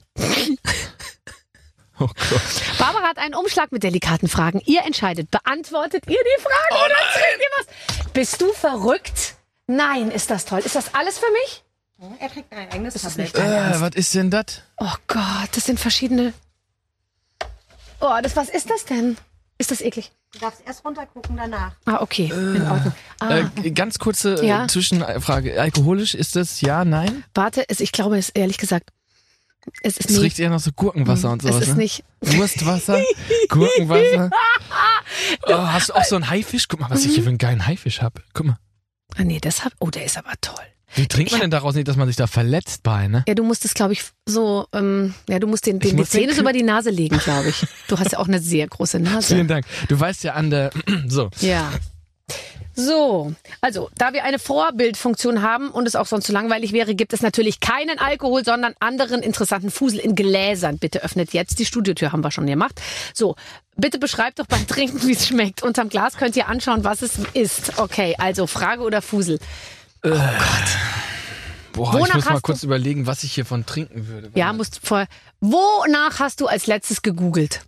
Oh Gott. Barbara hat einen Umschlag mit delikaten Fragen. Ihr entscheidet. Beantwortet ihr die Frage oder trinkt ihr was? Bist du verrückt? Nein, ist das toll. Ist das alles für mich? Er trägt ein eigenes Das ist Tablet. nicht dein Äh, Ernst. was ist denn das? Oh Gott, das sind verschiedene... Oh, das, was ist das denn? Ist das eklig? Du darfst erst runtergucken, danach. Ah, okay. In Ordnung. Ah, Äh, ganz kurze äh, Ja. Zwischenfrage. Alkoholisch ist das ja, nein? warte, es, ich glaube es ehrlich gesagt... Es ist Es nie. riecht eher nach so Gurkenwasser und Es sowas. ist ne? nicht. Wurstwasser, Gurkenwasser. Oh, hast du auch so einen Haifisch? Guck mal, was ich hier für einen geilen Haifisch habe. Guck mal. Ah, nee, das hab. Oh, der ist aber toll. Wie trinkt man Ich denn daraus nicht, dass man sich da verletzt bei, ne? Ja, du musst es, glaube ich, so, ähm, ja, du musst den, Ich den die muss den Zähne so Kn- über die Nase legen, glaube ich. Du hast ja auch eine sehr große Nase. Vielen Dank. Du weißt ja an der, so. Ja. So, also, da wir eine Vorbildfunktion haben und es auch sonst zu langweilig wäre, gibt es natürlich keinen Alkohol, sondern anderen interessanten Fusel in Gläsern. Bitte öffnet jetzt die Studiotür, haben wir schon gemacht. So, bitte beschreibt doch beim Trinken, wie es schmeckt. Unterm Glas könnt ihr anschauen, was es ist. Okay, also Frage oder Fusel? Boah, Wonach ich muss mal hast kurz überlegen, was ich hiervon trinken würde. Ja, musst vor. Wonach hast du als letztes gegoogelt?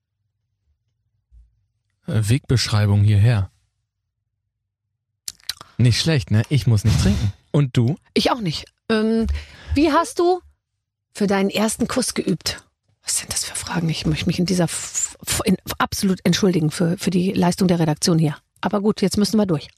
Äh, Wegbeschreibung hierher. Nicht schlecht, ne? Ich muss nicht trinken. Und du? Ich auch nicht. Ähm, wie hast du für deinen ersten Kuss geübt? Was sind das für Fragen? Ich möchte mich in dieser F F in, absolut entschuldigen für, für die Leistung der Redaktion hier. Aber gut, jetzt müssen wir durch.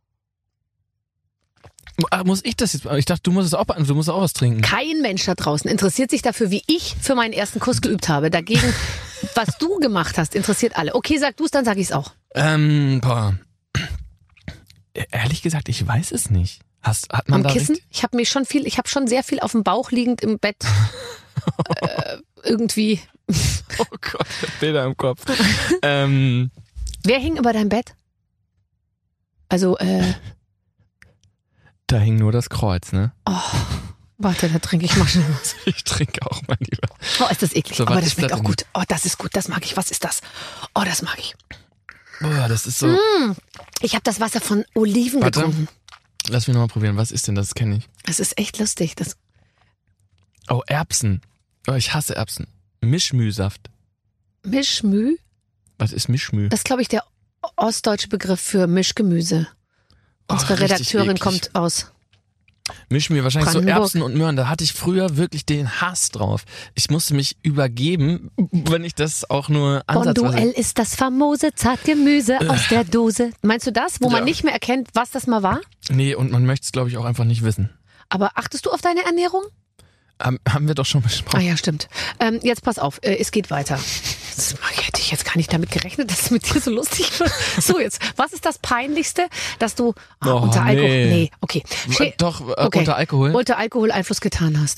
Ah, muss ich das jetzt? Ich dachte, du musst es auch, du musst auch was trinken. Kein Mensch da draußen interessiert sich dafür, wie ich für meinen ersten Kuss geübt habe. Dagegen, was du gemacht hast, interessiert alle. Okay, sag du es, dann sag ich es auch. Ähm, boah. Ehrlich gesagt, ich weiß es nicht. Hast, hat man Am da Kissen? richtig- Ich habe mir schon viel, ich habe schon sehr viel auf dem Bauch liegend im Bett. äh, irgendwie. Oh Gott, Bilder im Kopf. ähm, Wer hing über dein Bett? Also, äh, da hing nur das Kreuz, ne? oh, warte, da trinke ich mal schnell was. Ich trinke auch, mein Lieber. Oh, ist das eklig. So, was Aber das ist schmeckt das auch denn? gut. Oh, das ist gut, das mag ich. Was ist das? Oh, das mag ich. Boah, das ist so. Ich habe das Wasser von Oliven Warte. getrunken. Lass mich nochmal probieren. Was ist denn das? Kenne ich. Das ist echt lustig. Das, Oh, Erbsen. Oh, ich hasse Erbsen. Mischmühsaft. Mischmü, Was ist Mischmüh? das ist, glaube ich, der ostdeutsche Begriff für Mischgemüse. Unsere Oh, richtig Redakteurin eklig. kommt aus. Mischmüh, wahrscheinlich so Brandenburg. Erbsen und Möhren. Da hatte ich früher wirklich den Hass drauf. Ich musste mich übergeben, wenn ich das auch nur ansatzweise... Bonduell ist das famose Zartgemüse aus der Dose. Meinst du das, wo man Ja. nicht mehr erkennt, was das mal war? Nee, und man möchte es, glaube ich, auch einfach nicht wissen. Aber achtest du auf deine Ernährung? Haben, haben wir doch schon Ah besprochen. ja, stimmt. Ähm, jetzt pass auf, äh, es geht weiter. Das hätte ich jetzt gar nicht damit gerechnet, dass es mit dir so lustig wird. So, jetzt, was ist das Peinlichste, dass du ah, Oh, unter Alkohol... nee. Nee, okay. Schä- Doch, äh, okay. unter Alkohol? Unter Alkohol Einfluss getan hast.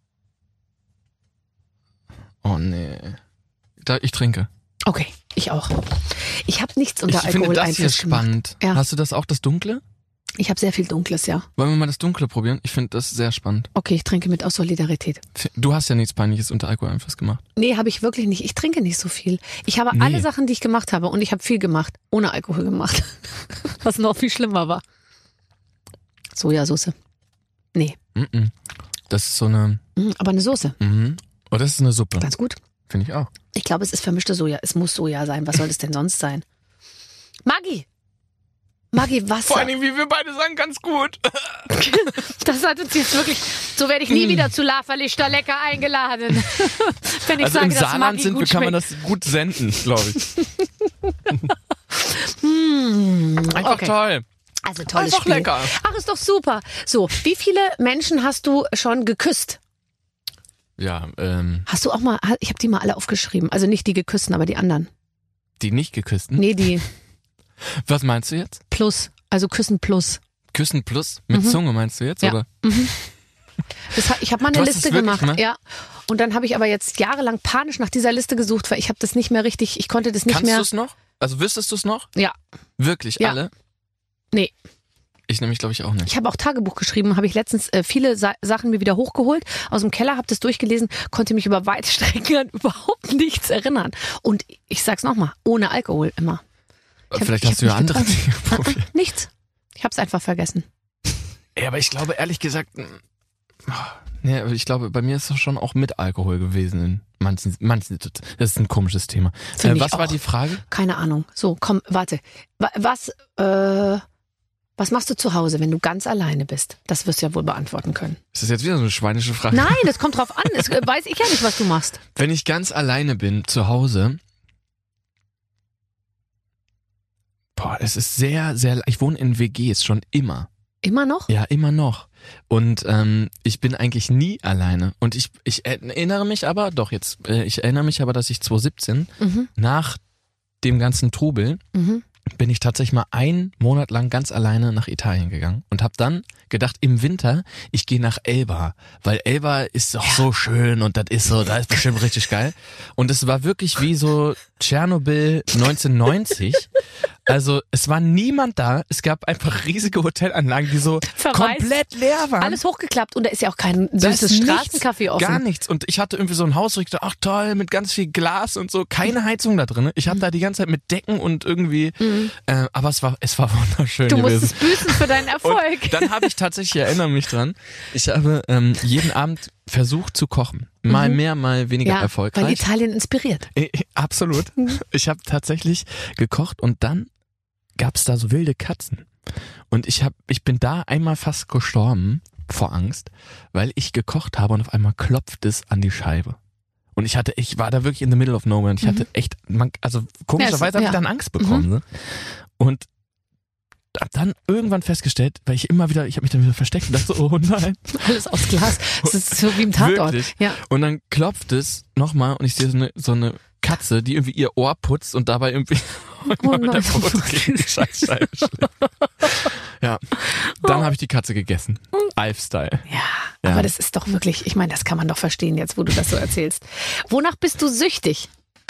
Oh nee. Da, ich trinke. Okay, ich auch. Ich habe nichts unter ich finde Alkohol das hier Einfluss gemacht. spannend. Ja. Hast du das auch, das Dunkle? Ich habe sehr viel Dunkles, ja. Wollen wir mal das Dunkle probieren? Ich finde das sehr spannend. Okay, ich trinke mit aus Solidarität. Du hast ja nichts Peinliches unter Alkoholeinfluss gemacht. Nee, habe ich wirklich nicht. Ich trinke nicht so viel. Ich habe Nee. alle Sachen, die ich gemacht habe, und ich habe viel gemacht, ohne Alkohol gemacht. Was noch viel schlimmer war. Sojasauce. Nee, Mm-mm. Das ist so eine... mm, aber eine Soße. Mhm. Oh, das ist eine Suppe. Ganz gut. Finde ich auch. Ich glaube, es ist vermischte Soja. Es muss Soja sein. Was soll es denn sonst sein? Maggi! Maggi, Wasser. wie wir beide sagen, ganz gut. Das hat uns jetzt wirklich... So werde ich nie wieder zu Laferlichter lecker eingeladen. Wenn ich Also sage, im dass Saarland Maggi sind wir, gut kann man schmeckt. das gut senden, glaube ich. Mm, Einfach okay. toll. Also tolles Einfach Spiel. lecker. Ach, ist doch super. So, wie viele Menschen hast du schon geküsst? Ja, ähm, Hast du auch mal, ich habe die mal alle aufgeschrieben. Also nicht die geküssten, aber die anderen. die nicht geküssten. Nee, die Was meinst du jetzt? plus, also küssen plus. Küssen plus? Mit Mhm. Zunge meinst du jetzt? Ja. Oder? Das, hat- ich habe mal Du eine hast es Liste wirklich gemacht, mal? ja. Und dann habe ich aber jetzt jahrelang panisch nach dieser Liste gesucht, weil ich habe das nicht mehr richtig, ich konnte das nicht Kannst mehr. du es noch? Also wüsstest du es noch? Ja. Wirklich, Ja. alle? Nee. Ich nämlich, glaube ich, auch nicht. Ich habe auch Tagebuch geschrieben, habe ich letztens äh, viele Sa Sachen mir wieder hochgeholt aus dem Keller, habe das durchgelesen, konnte mich über weite Strecken an überhaupt nichts erinnern. Und ich sag's nochmal, ohne Alkohol immer. Ich hab- Vielleicht ich hast du hab ja nicht andere getrunken. Dinge probiert. Nichts. Ich habe es einfach vergessen. Ja, aber ich glaube, ehrlich gesagt, mm, oh, nee, aber ich glaube, bei mir ist es schon auch mit Alkohol gewesen in manchen, manchen, das ist ein komisches Thema. Find Äh, ich was war auch. die Frage? Keine Ahnung. So, komm, warte. Wa- Was, äh, was machst du zu Hause, wenn du ganz alleine bist? Das wirst du ja wohl beantworten können. Ist das jetzt wieder so eine schweinische Frage? Nein, das kommt drauf an. Das äh, weiß ich ja nicht, was du machst. Wenn ich ganz alleine bin zu Hause, boah, es ist sehr, sehr, ich wohne in W Gs schon immer. Immer noch? Ja, immer noch. Und ähm, ich bin eigentlich nie alleine. Und ich, ich erinnere mich aber, doch jetzt, äh, ich erinnere mich aber, dass ich zwanzig siebzehn Mhm. nach dem ganzen Trubel Mhm. bin ich tatsächlich mal einen Monat lang ganz alleine nach Italien gegangen und habe dann gedacht, im Winter, ich gehe nach Elba, weil Elba ist doch so schön und das ist so, da ist bestimmt richtig geil. Und es war wirklich wie so Tschernobyl neunzehnhundertneunzig. Also es war niemand da, es gab einfach riesige Hotelanlagen, die so Verwaist. komplett leer waren. Alles hochgeklappt und da ist ja auch kein Da süßes ist nichts, Straßencafé offen. Gar nichts. Und ich hatte irgendwie so ein Haus, wo ich dachte, ach toll, mit ganz viel Glas und so, keine Heizung da drin. Ich habe da die ganze Zeit mit Decken und irgendwie, Mhm. äh, aber es war, es war wunderschön Du gewesen. musstest büßen für deinen Erfolg. Und dann habe ich tatsächlich, ich erinnere mich dran, ich habe ähm, jeden Abend versucht zu kochen. Mal Mhm. mehr, mal weniger ja, erfolgreich. weil Italien inspiriert. Äh, absolut. Ich habe tatsächlich gekocht und dann gab's da so wilde Katzen. Und ich hab, ich bin da einmal fast gestorben vor Angst, weil ich gekocht habe und auf einmal klopft es an die Scheibe. Und ich hatte, ich war da wirklich in the middle of nowhere und ich hatte echt, man, also komischerweise Ja, habe ja. ich dann Angst bekommen. Ne? Und hab dann irgendwann festgestellt, weil ich immer wieder, ich habe mich dann wieder versteckt und dachte so, oh nein. Alles aus Glas. Das ist so wie im Tatort. Wirklich? Ja. Und dann klopft es nochmal und ich sehe so eine, so eine Katze, die irgendwie ihr Ohr putzt und dabei irgendwie Oh mit der nein. Pfote gegen die Scheißscheibe schlägt. Ja, dann habe ich die Katze gegessen. Alf-Style. Ja, Ja. aber das ist doch wirklich, ich meine, das kann man doch verstehen jetzt, wo du das so erzählst. Wonach bist du süchtig?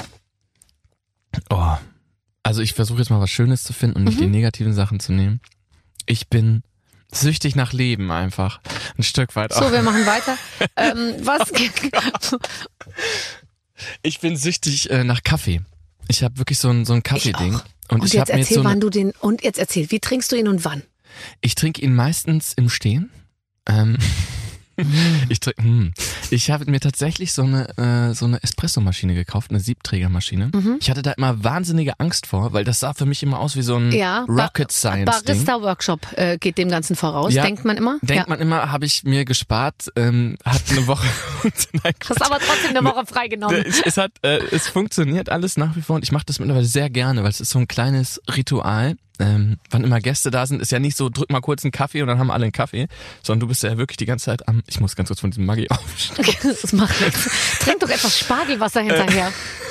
Oh. Also ich versuche jetzt mal was Schönes zu finden und nicht Mhm. die negativen Sachen zu nehmen. Ich bin süchtig nach Leben einfach. Ein Stück weit auch. So, wir machen weiter. ähm, was? Ich bin süchtig äh, nach Kaffee. Ich habe wirklich so ein, so ein Kaffee-Ding. auch. Und, Und ich jetzt habe mir jetzt erzähl, so eine, wann du den, und jetzt erzähl, wie trinkst du ihn und wann? ich trinke ihn meistens im Stehen. Ähm, ich trinke, hm. Ich habe mir tatsächlich so eine äh, so eine Espressomaschine gekauft, eine Siebträgermaschine. Mhm. Ich hatte da immer wahnsinnige Angst vor, weil das sah für mich immer aus wie so ein Ja, Ba- Rocket Science Ding. Barista-Workshop äh, geht dem Ganzen voraus, Ja, denkt man immer. Denkt ja. man immer, habe ich mir gespart, ähm, hat eine Woche. Nein, Hast aber trotzdem eine Woche freigenommen. es, es hat, äh, es funktioniert alles nach wie vor und ich mache das mittlerweile sehr gerne, weil es ist so ein kleines Ritual. Ähm, wann immer Gäste da sind, ist ja nicht so, drück mal kurz einen Kaffee und dann haben alle einen Kaffee, sondern du bist ja wirklich die ganze Zeit am, ich muss ganz kurz von diesem Maggi aufstehen. Das macht nichts. Trink doch etwas Spargelwasser hinterher.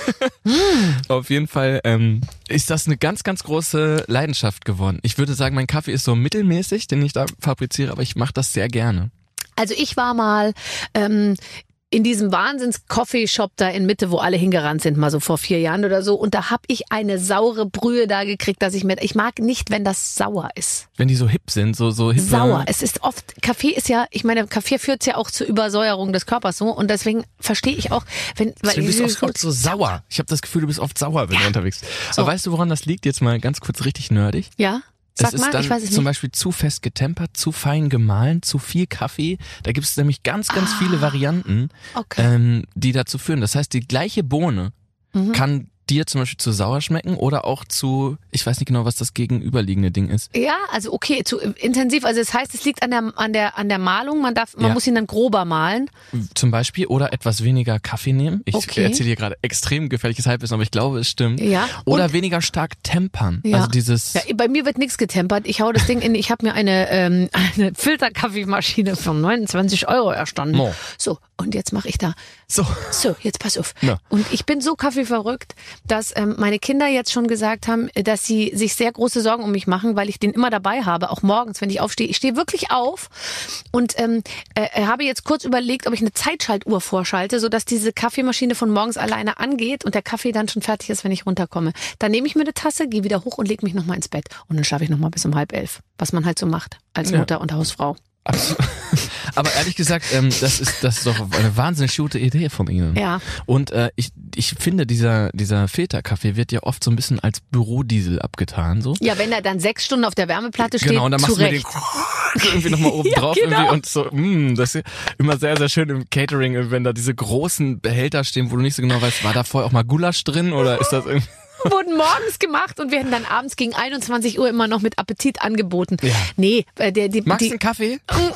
Auf jeden Fall ähm, ist das eine ganz, ganz große Leidenschaft geworden. Ich würde sagen, mein Kaffee ist so mittelmäßig, den ich da fabriziere, aber ich mache das sehr gerne. Also ich war mal ähm, in diesem Wahnsinns-Coffee-Shop da in Mitte, wo alle hingerannt sind, mal so vor vier Jahren oder so. Und da habe ich eine saure Brühe da gekriegt, dass ich mir, ich mag nicht, wenn das sauer ist. Wenn die so hip sind, so so hip. Sauer. Es ist oft, Kaffee ist ja, ich meine, Kaffee führt ja auch zur Übersäuerung des Körpers so. Und deswegen verstehe ich auch, wenn, weil Du bist oft, oft so sauer. Ich habe das Gefühl, du bist oft sauer, wenn du unterwegs bist. So. Aber weißt du, woran das liegt? Jetzt mal ganz kurz richtig nerdig. Ja, sag es ist mal, dann ich weiß es zum nicht. Beispiel zu fest getempert, zu fein gemahlen, zu viel Kaffee. Da gibt es nämlich ganz, ganz viele Varianten, Okay. ähm, die dazu führen. Das heißt, die gleiche Bohne Mhm. kann dir zum Beispiel zu sauer schmecken oder auch zu, ich weiß nicht genau, was das gegenüberliegende Ding ist. Ja, also okay, zu intensiv. Also das heißt, es liegt an der an der an der Malung. Man darf, man Ja. muss ihn dann grober malen. Zum Beispiel oder etwas weniger Kaffee nehmen. Ich Okay. erzähle hier gerade extrem gefährliches Halbwissen, aber ich glaube, es stimmt. Ja. Oder Und- weniger stark tempern. Ja. Also dieses... Ja, bei mir wird nichts getempert. Ich hau das Ding in. Ich habe mir eine ähm, eine Filterkaffeemaschine für neunundzwanzig Euro erstanden. Mo. So, und jetzt mache ich da. So. So, jetzt pass auf. Ja. Und ich bin so kaffeeverrückt, dass ähm, meine Kinder jetzt schon gesagt haben, dass sie sich sehr große Sorgen um mich machen, weil ich den immer dabei habe, auch morgens, wenn ich aufstehe. Ich stehe wirklich auf und ähm, äh, habe jetzt kurz überlegt, ob ich eine Zeitschaltuhr vorschalte, sodass diese Kaffeemaschine von morgens alleine angeht und der Kaffee dann schon fertig ist, wenn ich runterkomme. Dann nehme ich mir eine Tasse, gehe wieder hoch und lege mich nochmal ins Bett. Und dann schlafe ich nochmal bis um halb elf, was man halt so macht als Ja. Mutter und Hausfrau. Absolut. Aber ehrlich gesagt, ähm, das ist das ist doch eine wahnsinnig gute Idee von Ihnen. Ja. Und äh, ich ich finde, dieser dieser Filterkaffee wird ja oft so ein bisschen als Bürodiesel abgetan, so. Ja, wenn er dann sechs Stunden auf der Wärmeplatte steht, Genau, und dann zu machst du mir Recht. den irgendwie nochmal oben Ja, drauf genau. irgendwie und so, mh, das ist immer sehr, sehr schön im Catering, wenn da diese großen Behälter stehen, wo du nicht so genau weißt, war da vorher auch mal Gulasch drin oder ist das irgendwie... Wurden morgens gemacht und werden dann abends gegen einundzwanzig Uhr immer noch mit Appetit angeboten. Ja. Nee, äh, der, die, Magst du die, einen Kaffee?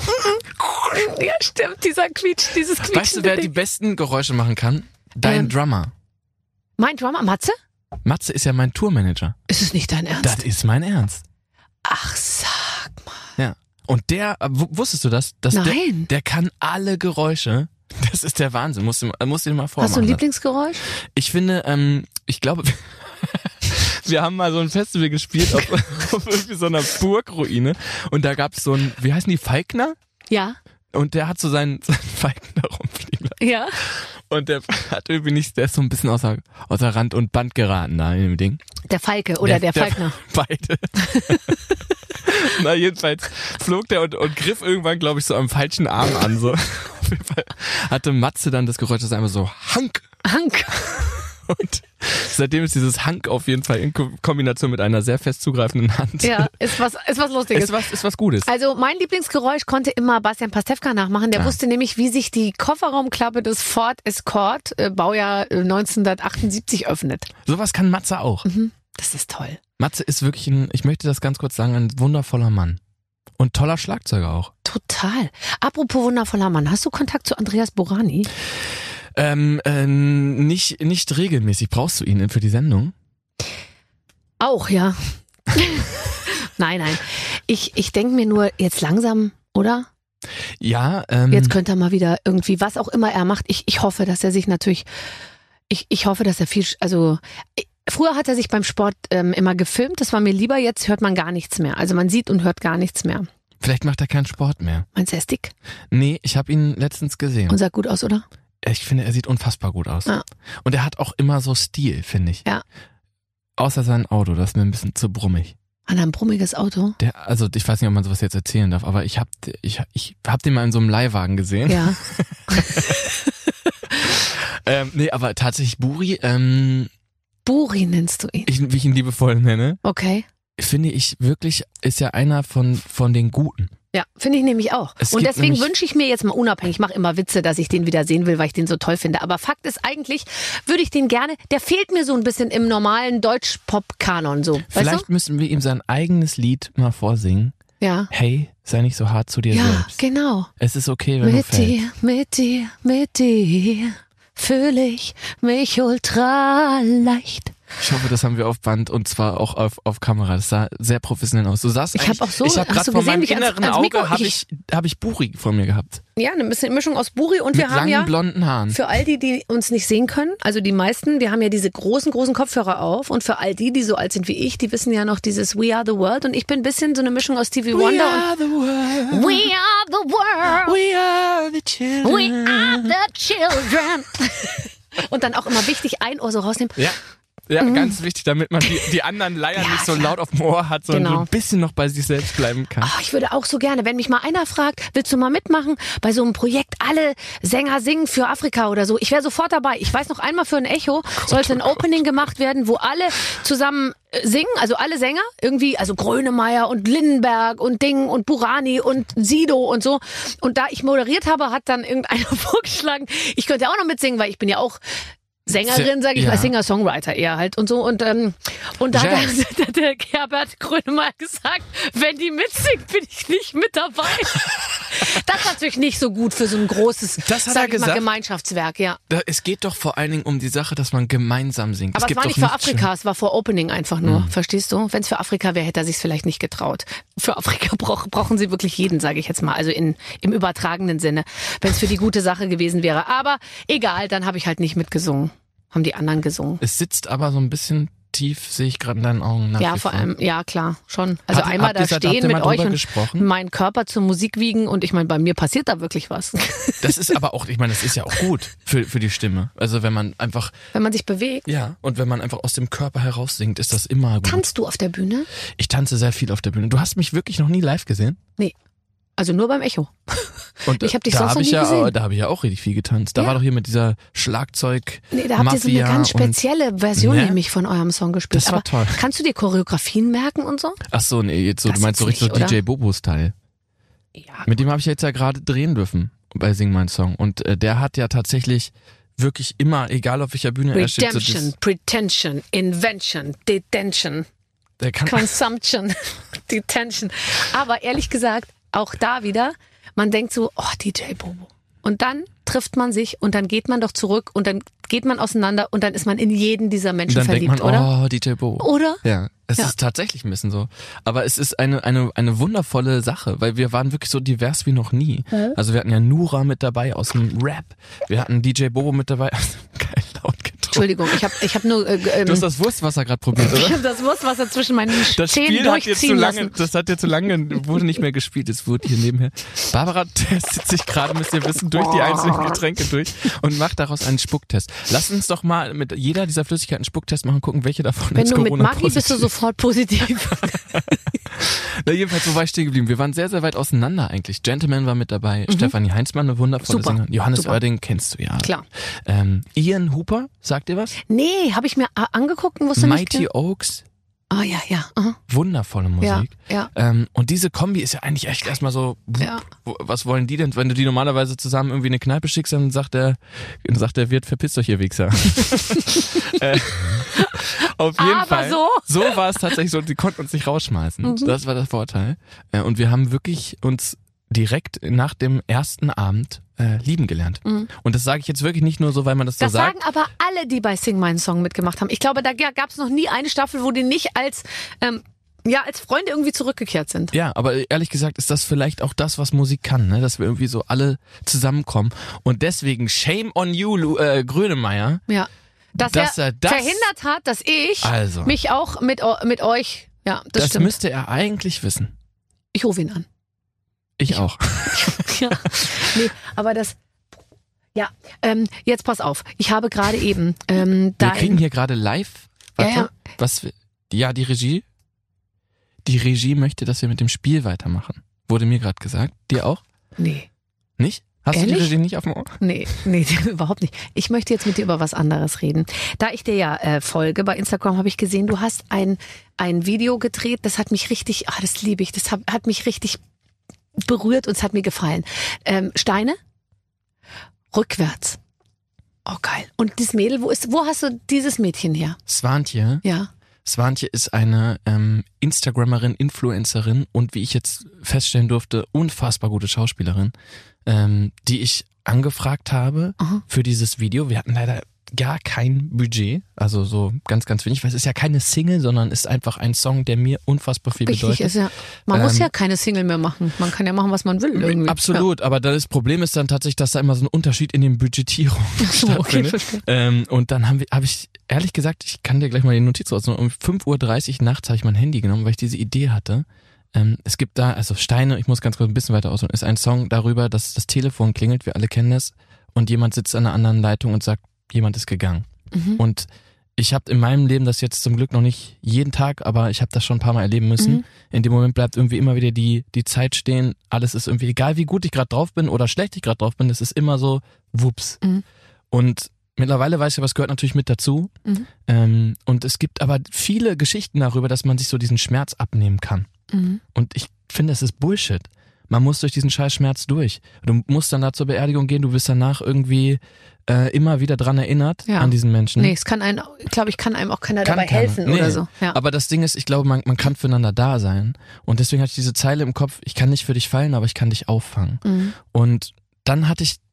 ja, stimmt, dieser Quietsch, dieses Quietsch. Weißt du, wer die besten Geräusche machen kann? Dein Ähm. Drummer. Mein Drummer, Matze? Matze ist ja mein Tourmanager. Ist es nicht dein Ernst? Das ist mein Ernst. Ach, sag mal. Ja. Und der, w- wusstest du das? Dass Nein. Der, der kann alle Geräusche. Das ist der Wahnsinn. Musst du, musst du dir mal vormachen. Hast du ein Lieblingsgeräusch? Ich finde, ähm, ich glaube, wir haben mal so ein Festival gespielt auf, auf irgendwie so einer Burgruine und da gab es so ein, wie heißen die, Falkner? Ja. Und der hat so seinen, seinen Falkner rumfliegen lassen. Ja. Und der hat irgendwie nicht, der ist so ein bisschen außer, außer Rand und Band geraten da in dem Ding. Der Falke oder der, der Falkner. Beide. Na, jedenfalls flog der und, und griff irgendwann, glaube ich, so am falschen Arm an. So. Auf jeden Fall hatte Matze dann das Geräusch, das einfach so Hank. Hank. Und seitdem ist dieses Hank auf jeden Fall in Ko- Kombination mit einer sehr fest zugreifenden Hand. Ja, ist was, ist was Lustiges. Ist was, ist was Gutes. Also mein Lieblingsgeräusch konnte immer Bastian Pastewka nachmachen. Der Ah. wusste nämlich, wie sich die Kofferraumklappe des Ford Escort, äh, Baujahr äh, neunzehnhundertachtundsiebzig, öffnet. Sowas kann Matze auch. Mhm. Das ist toll. Matze ist wirklich ein, ich möchte das ganz kurz sagen, ein wundervoller Mann. Und toller Schlagzeuger auch. Total. Apropos wundervoller Mann, hast du Kontakt zu Andreas Borani? Ähm, äh, nicht, nicht regelmäßig. Brauchst du ihn für die Sendung? Auch, ja. Nein, nein. Ich, ich denke mir nur, jetzt langsam, oder? Ja. Ähm, Jetzt könnte er mal wieder irgendwie, was auch immer er macht. Ich, ich hoffe, dass er sich natürlich, ich, ich hoffe, dass er viel, also ich, früher hat er sich beim Sport ähm, immer gefilmt. Das war mir lieber. Jetzt hört man gar nichts mehr. Also man sieht und hört gar nichts mehr. Vielleicht macht er keinen Sport mehr. Meinst du, er ist dick? Nee, ich habe ihn letztens gesehen. Und sah gut aus, oder? Ich finde, er sieht unfassbar gut aus. Ja. Und er hat auch immer so Stil, finde ich. Ja. Außer sein Auto, das ist mir ein bisschen zu brummig. An ein brummiges Auto. Der, also ich weiß nicht, ob man sowas jetzt erzählen darf, aber ich hab, ich, ich hab den mal in so einem Leihwagen gesehen. Ja. ähm, nee, aber tatsächlich Buri, ähm, Buri nennst du ihn. ich, wie ich ihn liebevoll nenne, Okay. finde ich wirklich, ist ja einer von, von den Guten. Ja, finde ich nämlich auch. Es Und gibt deswegen nämlich- wünsche ich mir jetzt mal unabhängig, ich mache immer Witze, dass ich den wieder sehen will, weil ich den so toll finde. Aber Fakt ist eigentlich, würde ich den gerne, der fehlt mir so ein bisschen im normalen Deutsch-Pop-Kanon so. Vielleicht Weißt müssen wir ihm sein eigenes Lied mal vorsingen. du? Ja. Hey, sei nicht so hart zu dir Ja, selbst. genau. Es ist okay, wenn du Mit fällst. dir, mit dir, mit dir fühle ich mich ultra leicht. Ich hoffe, das haben wir auf Band und zwar auch auf, auf Kamera. Das sah sehr professionell aus. Du sahst Ich eigentlich- hab auch so- ich habe hast gerade du vor gesehen, meinem wie ich ans- inneren ans Mikro- Auge habe ich- ich, hab ich Buri vor mir gehabt. Ja, eine bisschen Mischung aus Buri und wir Mit haben langen ja, blonden Haaren. für all die, die uns nicht sehen können, also die meisten, wir haben ja diese großen, großen Kopfhörer auf und für all die, die so alt sind wie ich, die wissen ja noch dieses We Are the World und ich bin ein bisschen so eine Mischung aus Stevie Wonder the world. und We Are the World, We are the children. We Are the Children. Und dann auch immer wichtig, ein Ohr so rausnehmen. Ja. Ja, ganz wichtig, damit man die, die anderen Leier Ja, nicht so klar. laut auf dem Ohr hat, sondern Genau. so ein bisschen noch bei sich selbst bleiben kann. Ach, ich würde auch so gerne, wenn mich mal einer fragt, willst du mal mitmachen bei so einem Projekt, alle Sänger singen für Afrika oder so, ich wäre sofort dabei. Ich weiß noch einmal für ein Echo sollte ein Opening gemacht werden, wo alle zusammen äh, singen, also alle Sänger, irgendwie, also Grönemeyer und Lindenberg und Ding und Burani und Sido und so. Und da ich moderiert habe, hat dann irgendeiner vorgeschlagen, ich könnte auch noch mitsingen, weil ich bin ja auch Sängerin, sage ich Ja. mal, Singer-Songwriter eher halt und so. Und, ähm, und da hat Jazz. der, der Herbert Grönemeyer gesagt, wenn die mitsingt, bin ich nicht mit dabei. Das ist natürlich nicht so gut für so ein großes, Das hat sag er ich mal, gesagt? Gemeinschaftswerk, ja. Da, es geht doch vor allen Dingen um die Sache, dass man gemeinsam singt. Aber es, gibt war doch nicht für nichts Afrika, es war vor Opening einfach nur, Mhm. verstehst du? Wenn es für Afrika wäre, hätte er sich vielleicht nicht getraut. Für Afrika brauch, brauchen sie wirklich jeden, sage ich jetzt mal, also in, im übertragenen Sinne, wenn es für die gute Sache gewesen wäre. Aber egal, dann habe ich halt nicht mitgesungen. Haben die anderen gesungen. Es sitzt aber so ein bisschen tief, sehe ich gerade in deinen Augen. Nach Ja, wie vor vor. allem, ja klar, schon. Also Habt- einmal habt da ihr- habt ihr stehen mal mit euch drüber und gesprochen? meinen Körper zur Musik wiegen und ich meine, bei mir passiert da wirklich was. Das ist aber auch, ich meine, das ist ja auch gut für, für die Stimme. Also wenn man einfach, Wenn man sich bewegt. ja, und wenn man einfach aus dem Körper heraus singt, ist das immer gut. Tanzt du auf der Bühne? Ich tanze sehr viel auf der Bühne. Du hast mich wirklich noch nie live gesehen? Nee. Also nur beim Echo. Und Ich hab dich da sonst hab noch ich nie ja, gesehen. Da habe ich ja auch richtig viel getanzt. Da Ja. war doch hier mit dieser Schlagzeug. Nee, da habt ihr so eine Mafia ganz und- spezielle Version Ne? nämlich von eurem Song gespielt. Das war Aber toll. kannst du dir Choreografien merken und so? Ach so, nee, jetzt so, Das du meinst so jetzt richtig so nicht, D J Bobo-Style. Ja. Mit dem habe ich jetzt ja gerade drehen dürfen bei Sing Mein Song. Und äh, der hat ja tatsächlich wirklich immer, egal auf welcher Bühne er steht, so Redemption, das, Pretension, Invention, Detention, der kann Consumption, Detention. Aber ehrlich gesagt, auch da wieder, man denkt so, oh, D J Bobo. Und dann trifft man sich und dann geht man doch zurück und dann geht man auseinander und dann ist man in jeden dieser Menschen dann verliebt, denkt man, oder? oh, D J Bo. Oder? Ja, es Ja. ist tatsächlich ein bisschen so. Aber es ist eine, eine, eine wundervolle Sache, weil wir waren wirklich so divers wie noch nie. Mhm. Also wir hatten ja Nura mit dabei aus dem Rap. Wir hatten D J Bobo mit dabei. Geil, laut getrunken. Entschuldigung, ich habe ich hab nur äh, ähm, Du hast das Wurstwasser gerade probiert, ich oder? hab das Wurstwasser zwischen meinen Das Zähnen Spiel hat jetzt zu durchziehen lange, lassen. das hat jetzt zu lange, wurde nicht mehr gespielt, es wurde hier nebenher. Barbara testet sich gerade, müsst ihr wissen, durch die einzelnen Getränke durch und macht daraus einen Spucktest. Lass uns doch mal mit jeder dieser Flüssigkeiten einen Spucktest machen, gucken, welche davon Wenn ist du mit Corona Maggi bist du positiv. sofort positiv. Na, jedenfalls, wo war ich stehen geblieben? Wir waren sehr, sehr weit auseinander eigentlich. Gentleman war mit dabei, Mhm. Stefanie Heinzmann, eine wundervolle Super. Sängerin. Johannes Super. Oerding kennst du ja. Klar. Ähm, Ian Hooper, sagt ihr was? Nee, habe ich mir a- angeguckt und wusste Mighty nicht. Oaks, Ah ja, ja. Aha. wundervolle Ja, Musik. ja. Ähm, und diese Kombi ist ja eigentlich echt erstmal so, Ja. wo- was wollen die denn? Wenn du die normalerweise zusammen irgendwie in eine Kneipe schickst, dann sagt der, dann sagt der Wirt, verpisst euch, ihr Wichser. äh, auf jeden Aber Fall. so? So war es tatsächlich so, die konnten uns nicht rausschmeißen. Mhm. Das war der Vorteil. Äh, und wir haben wirklich uns direkt nach dem ersten Abend äh, lieben gelernt. Mhm. Und das sage ich jetzt wirklich nicht nur so, weil man das, Das so sagt. sagen aber alle, die bei Sing Meinen Song mitgemacht haben. Ich glaube, da gab es noch nie eine Staffel, wo die nicht als ähm, ja als Freunde irgendwie zurückgekehrt sind. Ja, aber ehrlich gesagt ist das vielleicht auch das, was Musik kann, ne? Dass wir irgendwie so alle zusammenkommen. Und deswegen Shame on you, Lu, äh, Grönemeyer. Ja. Dass, Dass er, er das- verhindert hat, dass ich Also. mich auch mit, eu- mit euch. Ja, das, Das stimmt. müsste er eigentlich wissen. Ich rufe ihn an. Ich auch. Ja. Nee, aber das. Ja, ähm, jetzt pass auf. Ich habe gerade eben ähm, Wir da. kriegen hier gerade live. Warte, Ja, ja. was? wir- Ja, die Regie. Die Regie möchte, dass wir mit dem Spiel weitermachen. Wurde mir gerade gesagt. Dir auch? Nee, Nicht? Hast du Ehrlich? die Regie nicht auf dem Ohr? nee, nee, überhaupt nicht. Ich möchte jetzt mit dir über was anderes reden. Da ich dir ja äh, folge, bei Instagram habe ich gesehen, du hast ein, ein Video gedreht, das hat mich richtig, ah, das liebe ich, das hat, hat mich richtig berührt und es hat mir gefallen. Ähm, Steine? Rückwärts. Oh, geil. Und das Mädel, wo ist, wo hast du dieses Mädchen her? Swantje. Ja. Swantje ist eine ähm, Instagrammerin, Influencerin und wie ich jetzt feststellen durfte, unfassbar gute Schauspielerin, ähm, die ich angefragt habe Aha. für dieses Video. Wir hatten leider gar kein Budget, also so ganz, ganz wenig, weil es ist ja keine Single, sondern ist einfach ein Song, der mir unfassbar viel Richtig bedeutet. ist ja. Man muss Ähm, ja keine Single mehr machen. Man kann ja machen, was man will. Irgendwie. Absolut, aber das Problem ist dann tatsächlich, dass da immer so ein Unterschied in den Budgetierungen so, okay, stattfindet. verstehe. ähm, und dann haben wir, habe ich ehrlich gesagt, ich kann dir gleich mal die Notiz rausnehmen, um fünf Uhr dreißig nachts habe ich mein Handy genommen, weil ich diese Idee hatte. Ähm, es gibt da, also Steine, ich muss ganz kurz ein bisschen weiter ausholen, ist ein Song darüber, dass das Telefon klingelt, wir alle kennen das, und jemand sitzt an einer anderen Leitung und sagt, jemand ist gegangen. Mhm. Und ich habe in meinem Leben das jetzt zum Glück noch nicht jeden Tag, aber ich habe das schon ein paar Mal erleben müssen. Mhm. In dem Moment bleibt irgendwie immer wieder die die Zeit stehen. Alles ist irgendwie, egal wie gut ich gerade drauf bin oder schlecht ich gerade drauf bin, das ist immer so wups. Mhm. Und mittlerweile weiß ich, was gehört natürlich mit dazu. Mhm. Ähm, und es gibt aber viele Geschichten darüber, dass man sich so diesen Schmerz abnehmen kann. Mhm. Und ich finde, es ist Bullshit. Man muss durch diesen scheiß Schmerz durch. Du musst dann da zur Beerdigung gehen, du wirst danach irgendwie äh, immer wieder dran erinnert Ja. an diesen Menschen. Nee, es kann einen, glaube ich, kann einem auch keiner Kann dabei keiner. helfen Nee. oder so. Ja. Aber das Ding ist, ich glaube, man, man kann füreinander da sein. Und deswegen hatte ich diese Zeile im Kopf, ich kann nicht für dich fallen, aber ich kann dich auffangen. Mhm. Und dann hatte ich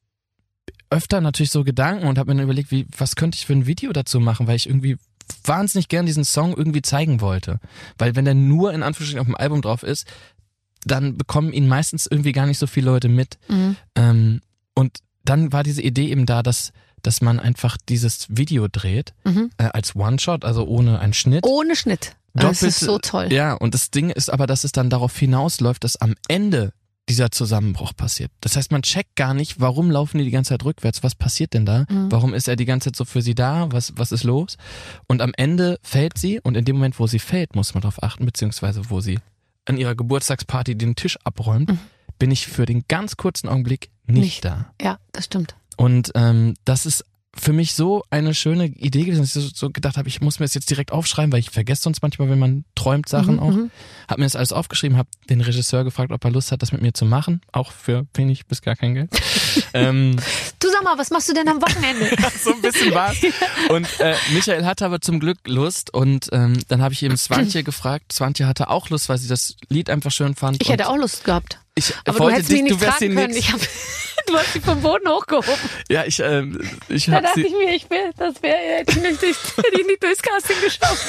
öfter natürlich so Gedanken und habe mir dann überlegt, wie, was könnte ich für ein Video dazu machen, weil ich irgendwie wahnsinnig gern diesen Song irgendwie zeigen wollte. Weil wenn der nur in Anführungsstrichen auf dem Album drauf ist, dann bekommen ihn meistens irgendwie gar nicht so viele Leute mit. Mhm. Ähm, und dann war diese Idee eben da, dass, dass man einfach dieses Video dreht, Mhm. äh, als One-Shot, also ohne einen Schnitt. Ohne Schnitt. Das ist Doppelte- so toll. Ja, und das Ding ist aber, dass es dann darauf hinausläuft, dass am Ende dieser Zusammenbruch passiert. Das heißt, man checkt gar nicht, warum laufen die die ganze Zeit rückwärts, was passiert denn da? Mhm. Warum ist er die ganze Zeit so für sie da? Was, was ist los? Und am Ende fällt sie und in dem Moment, wo sie fällt, muss man darauf achten, beziehungsweise wo sie an ihrer Geburtstagsparty den Tisch abräumt, Mhm. bin ich für den ganz kurzen Augenblick nicht, Nicht. da. Ja, das stimmt. Und ähm, das ist für mich so eine schöne Idee gewesen, dass ich so, so gedacht habe, ich muss mir das jetzt direkt aufschreiben, weil ich vergesse sonst manchmal, wenn man träumt Sachen Mhm, auch. mhm. Hab mir das alles aufgeschrieben, hab den Regisseur gefragt, ob er Lust hat, das mit mir zu machen, auch für wenig bis gar kein Geld. ähm, Du sag mal, was machst du denn am Wochenende? so ein bisschen war's. Und äh, Michael hatte aber zum Glück Lust und ähm, dann habe ich eben Swantje gefragt. Swantje hatte auch Lust, weil sie das Lied einfach schön fand. Ich hätte und auch Lust gehabt. ich Aber du wollte hättest dich, mich du nicht wärst fragen hier können. nix. Ich hab, Du hast sie vom Boden hochgehoben. Ja, ich, ähm, ich Da hab dachte sie... ich mir, ich will, das wäre, hätte ich nicht, hätte ich nicht durchs Casting geschafft.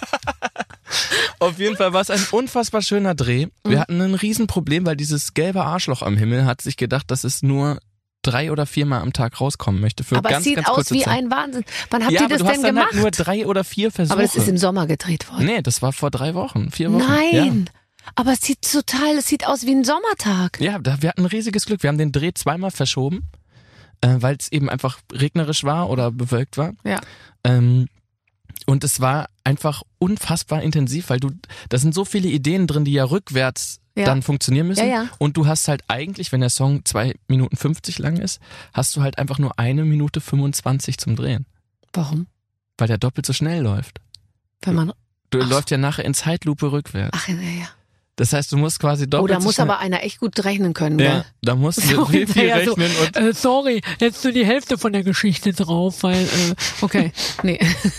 Auf jeden Fall war es ein unfassbar schöner Dreh. Wir Mhm. hatten ein Riesenproblem, weil dieses gelbe Arschloch am Himmel hat sich gedacht, dass es nur drei oder viermal am Tag rauskommen möchte. Für Aber ganz, es sieht ganz aus kurze wie Zeit. ein Wahnsinn. Wann habt ja, ihr aber das du hast denn dann gemacht? halt nur drei oder vier Versuche. Aber das ist im Sommer gedreht worden. Nee, das war vor drei Wochen, vier Wochen. Nein. Aber es sieht total, es sieht aus wie ein Sommertag. Ja, ja da, wir hatten ein riesiges Glück. Wir haben den Dreh zweimal verschoben, äh, weil es eben einfach regnerisch war oder bewölkt war. Ja. Ähm, und es war einfach unfassbar intensiv, weil du, da sind so viele Ideen drin, die ja rückwärts Ja. dann funktionieren müssen. Ja, ja. Und du hast halt eigentlich, wenn der Song zwei Minuten fünfzig lang ist, hast du halt einfach nur eine Minute fünfundzwanzig zum Drehen. Warum? Weil der doppelt so schnell läuft. Wenn man, Du Ach. läuft ja nachher in Zeitlupe rückwärts. ach, ja, ja. Das heißt, du musst quasi Oh, doppelt da so muss schnell. aber einer echt gut rechnen können, ja, gell? da musst du So viel, viel hinterher so, rechnen und Äh, sorry, jetzt nur die Hälfte von der Geschichte drauf, weil, äh, okay, nee.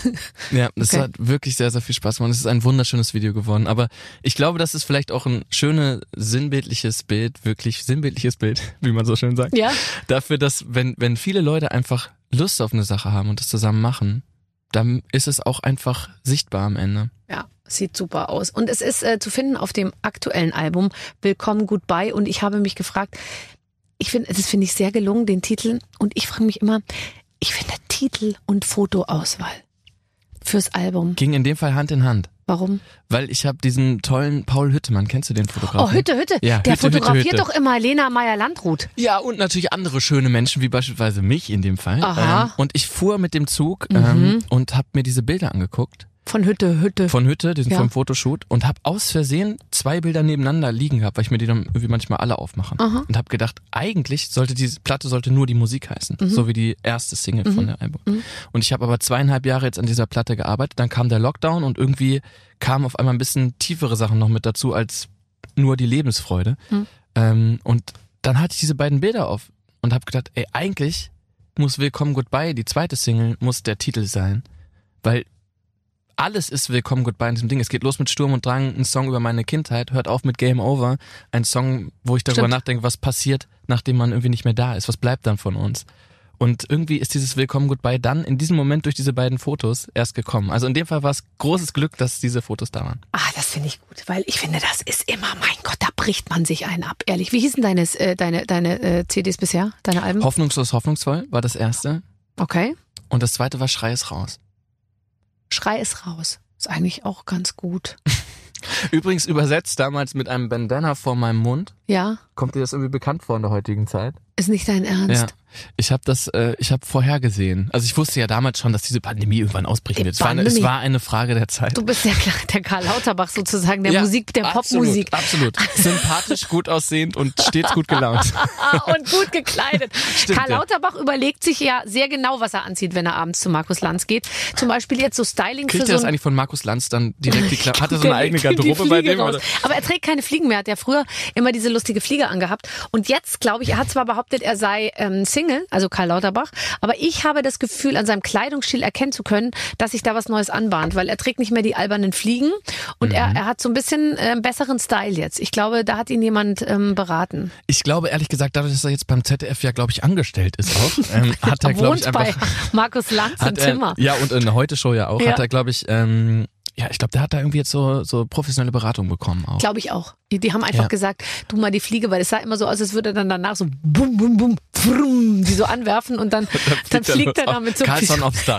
ja, das Okay. hat wirklich sehr, sehr viel Spaß gemacht. Es ist ein wunderschönes Video geworden. Aber ich glaube, das ist vielleicht auch ein schönes, sinnbildliches Bild, wirklich sinnbildliches Bild, wie man so schön sagt. Ja? Dafür, dass wenn, wenn viele Leute einfach Lust auf eine Sache haben und das zusammen machen, dann ist es auch einfach sichtbar am Ende. Ja, sieht super aus. Und es ist äh, zu finden auf dem aktuellen Album Willkommen Goodbye. Und ich habe mich gefragt, ich finde, das finde ich sehr gelungen, den Titel. Und ich frage mich immer, ich finde Titel und Fotoauswahl fürs Album. Ging in dem Fall Hand in Hand. Warum? Weil ich habe diesen tollen Paul Hüttemann, kennst du den Fotografen? Oh, Hütte, Hütte. Ja, Der Hütte, Hütte, fotografiert Hütte. doch immer Lena Meyer-Landrut. Ja, und natürlich andere schöne Menschen, wie beispielsweise mich in dem Fall. Aha. Ähm, und ich fuhr mit dem Zug Mhm. ähm, und habe mir diese Bilder angeguckt Von Hütte, Hütte. von Hütte, diesen Ja. vom Fotoshoot, und habe aus Versehen zwei Bilder nebeneinander liegen gehabt, weil ich mir die dann irgendwie manchmal alle aufmache. Aha. Und habe gedacht, eigentlich sollte diese Platte sollte nur die Musik heißen, Mhm. so wie die erste Single von der Album. Mhm. Und ich habe aber zweieinhalb Jahre jetzt an dieser Platte gearbeitet, dann kam der Lockdown und irgendwie kamen auf einmal ein bisschen tiefere Sachen noch mit dazu als nur die Lebensfreude. Mhm. Ähm, und dann hatte ich diese beiden Bilder auf und habe gedacht, ey, eigentlich muss Willkommen Goodbye, die zweite Single, muss der Titel sein. Weil alles ist Willkommen Goodbye in diesem Ding. Es geht los mit Sturm und Drang, ein Song über meine Kindheit, hört auf mit Game Over, ein Song, wo ich darüber Stimmt. nachdenke, was passiert, nachdem man irgendwie nicht mehr da ist, was bleibt dann von uns. Und irgendwie ist dieses Willkommen Goodbye dann in diesem Moment durch diese beiden Fotos erst gekommen. Also in dem Fall war es großes Glück, dass diese Fotos da waren. Ah, das finde ich gut, weil ich finde, das ist immer, mein Gott, da bricht man sich einen ab, ehrlich. Wie hießen deine, äh, deine, deine äh, C Ds bisher, deine Alben? Hoffnungslos, hoffnungsvoll war das erste. Okay. Und das zweite war Schrei es raus. Schrei es raus. Ist eigentlich auch ganz gut. Übrigens übersetzt damals mit einem Bandana vor meinem Mund. Ja? Kommt dir das irgendwie bekannt vor in der heutigen Zeit? Ist nicht dein Ernst? Ja, ich habe das, äh, ich habe vorhergesehen. Also ich wusste ja damals schon, dass diese Pandemie irgendwann ausbrechen Die wird. Es war, eine, es Pandemie. war eine Frage der Zeit. Du bist ja klar der Karl Lauterbach sozusagen, der Ja, Musik, der absolut, Popmusik. Absolut. Sympathisch, gut aussehend und stets gut gelaunt. Und gut gekleidet. Stimmt, Karl ja. Lauterbach überlegt sich ja sehr genau, was er anzieht, wenn er abends zu Markus Lanz geht. Zum Beispiel jetzt so Styling Kriegt für er das so ein eigentlich von Markus Lanz dann direkt die Klappe? Hat er so eine Der eigene legt ihm die Garderobe bei Fliege dem? raus. Oder? Aber er trägt keine Fliegen mehr. Er hat ja früher immer diese lustige Fliege angehabt. Und jetzt, glaube ich, er hat zwar behauptet, er sei ähm, Single, also Karl Lauterbach, aber ich habe das Gefühl, an seinem Kleidungsstil erkennen zu können, dass sich da was Neues anbahnt, weil er trägt nicht mehr die albernen Fliegen und er, er hat so ein bisschen äh, besseren Style jetzt. Ich glaube, da hat ihn jemand ähm, beraten. Ich glaube ehrlich gesagt, dadurch, dass er jetzt beim Z D F ja, glaube ich, angestellt ist auch, ähm, hat er, Er glaube wohnt ich, bei einfach... Markus Lanz im Hat er, Zimmer. ja, und in der Heute-Show ja auch, Ja. hat er, glaube ich, ähm, ja, ich glaube, der hat da irgendwie jetzt so, so professionelle Beratung bekommen auch. Glaube ich auch. Die, die haben einfach Ja. gesagt, tu mal die Fliege, weil es sah immer so aus, als würde er dann danach so bum, bum, bum, frum, die so anwerfen und dann, dann fliegt er los damit auf- so. Carlson aufs Dach.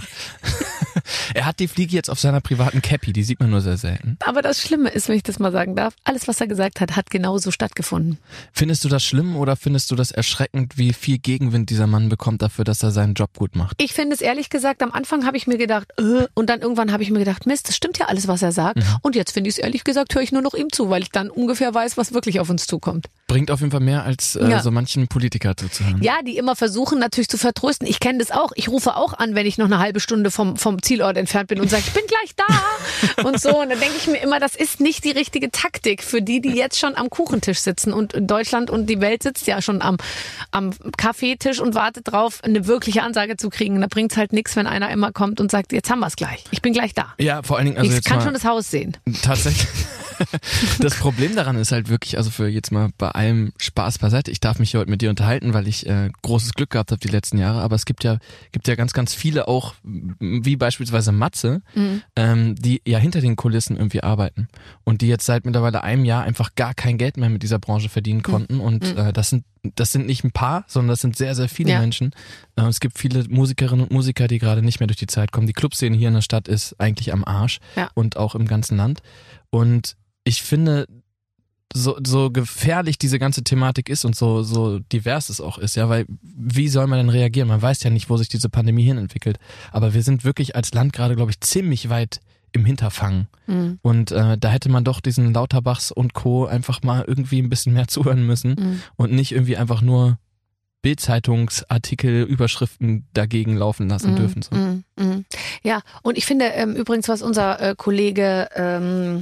Er hat die Fliege jetzt auf seiner privaten Cappy, die sieht man nur sehr selten. Aber das Schlimme ist, wenn ich das mal sagen darf, alles, was er gesagt hat, hat genauso stattgefunden. Findest du das schlimm oder findest du das erschreckend, wie viel Gegenwind dieser Mann bekommt dafür, dass er seinen Job gut macht? Ich finde es ehrlich gesagt, am Anfang habe ich mir gedacht, äh, und dann irgendwann habe ich mir gedacht, Mist, das stimmt ja alles, was er sagt. Mhm. Und jetzt finde ich es ehrlich gesagt, höre ich nur noch ihm zu, weil ich dann ungefähr weiß, was wirklich auf uns zukommt. Bringt auf jeden Fall mehr, als äh, Ja. so manchen Politiker zuzuhören. Ja, die immer versuchen natürlich zu vertrösten. Ich kenne das auch. Ich rufe auch an, wenn ich noch eine halbe Stunde vom, vom Zielort entfernt bin und sage, ich bin gleich da und so. Und dann denke ich mir immer, das ist nicht die richtige Taktik für die, die jetzt schon am Kuchentisch sitzen. Und Deutschland und die Welt sitzt ja schon am, am Kaffeetisch und wartet drauf, eine wirkliche Ansage zu kriegen. Da bringt's halt nichts, wenn einer immer kommt und sagt, jetzt haben wir's gleich. Ich bin gleich da. Ja, vor allen Dingen, also ich jetzt kann mal schon das Haus sehen. tatsächlich, Das Problem daran ist halt wirklich, also für jetzt mal bei allem Spaß beiseite, ich darf mich hier heute mit dir unterhalten, weil ich äh, großes Glück gehabt habe die letzten Jahre, aber es gibt ja gibt ja ganz, ganz viele auch, wie beispielsweise Matze, mhm. ähm, die ja hinter den Kulissen irgendwie arbeiten und die jetzt seit mittlerweile einem Jahr einfach gar kein Geld mehr mit dieser Branche verdienen konnten mhm. und äh, das sind das sind nicht ein paar, sondern das sind sehr, sehr viele ja. Menschen. Äh, es gibt viele Musikerinnen und Musiker, die gerade nicht mehr durch die Zeit kommen. Die Clubszene hier in der Stadt ist eigentlich am Arsch ja. und auch im ganzen Land. Und ich finde, so, so gefährlich diese ganze Thematik ist und so, so divers es auch ist, ja, weil wie soll man denn reagieren? Man weiß ja nicht, wo sich diese Pandemie hin entwickelt. Aber wir sind wirklich als Land gerade, glaube ich, ziemlich weit im Hinterfangen. Mhm. Und äh, da hätte man doch diesen Lauterbachs und Co. einfach mal irgendwie ein bisschen mehr zuhören müssen mhm. und nicht irgendwie einfach nur Bild-Zeitungsartikel, Überschriften dagegen laufen lassen mm, dürfen. So. Mm, mm. Ja, und ich finde ähm, übrigens, was unser äh, Kollege ähm,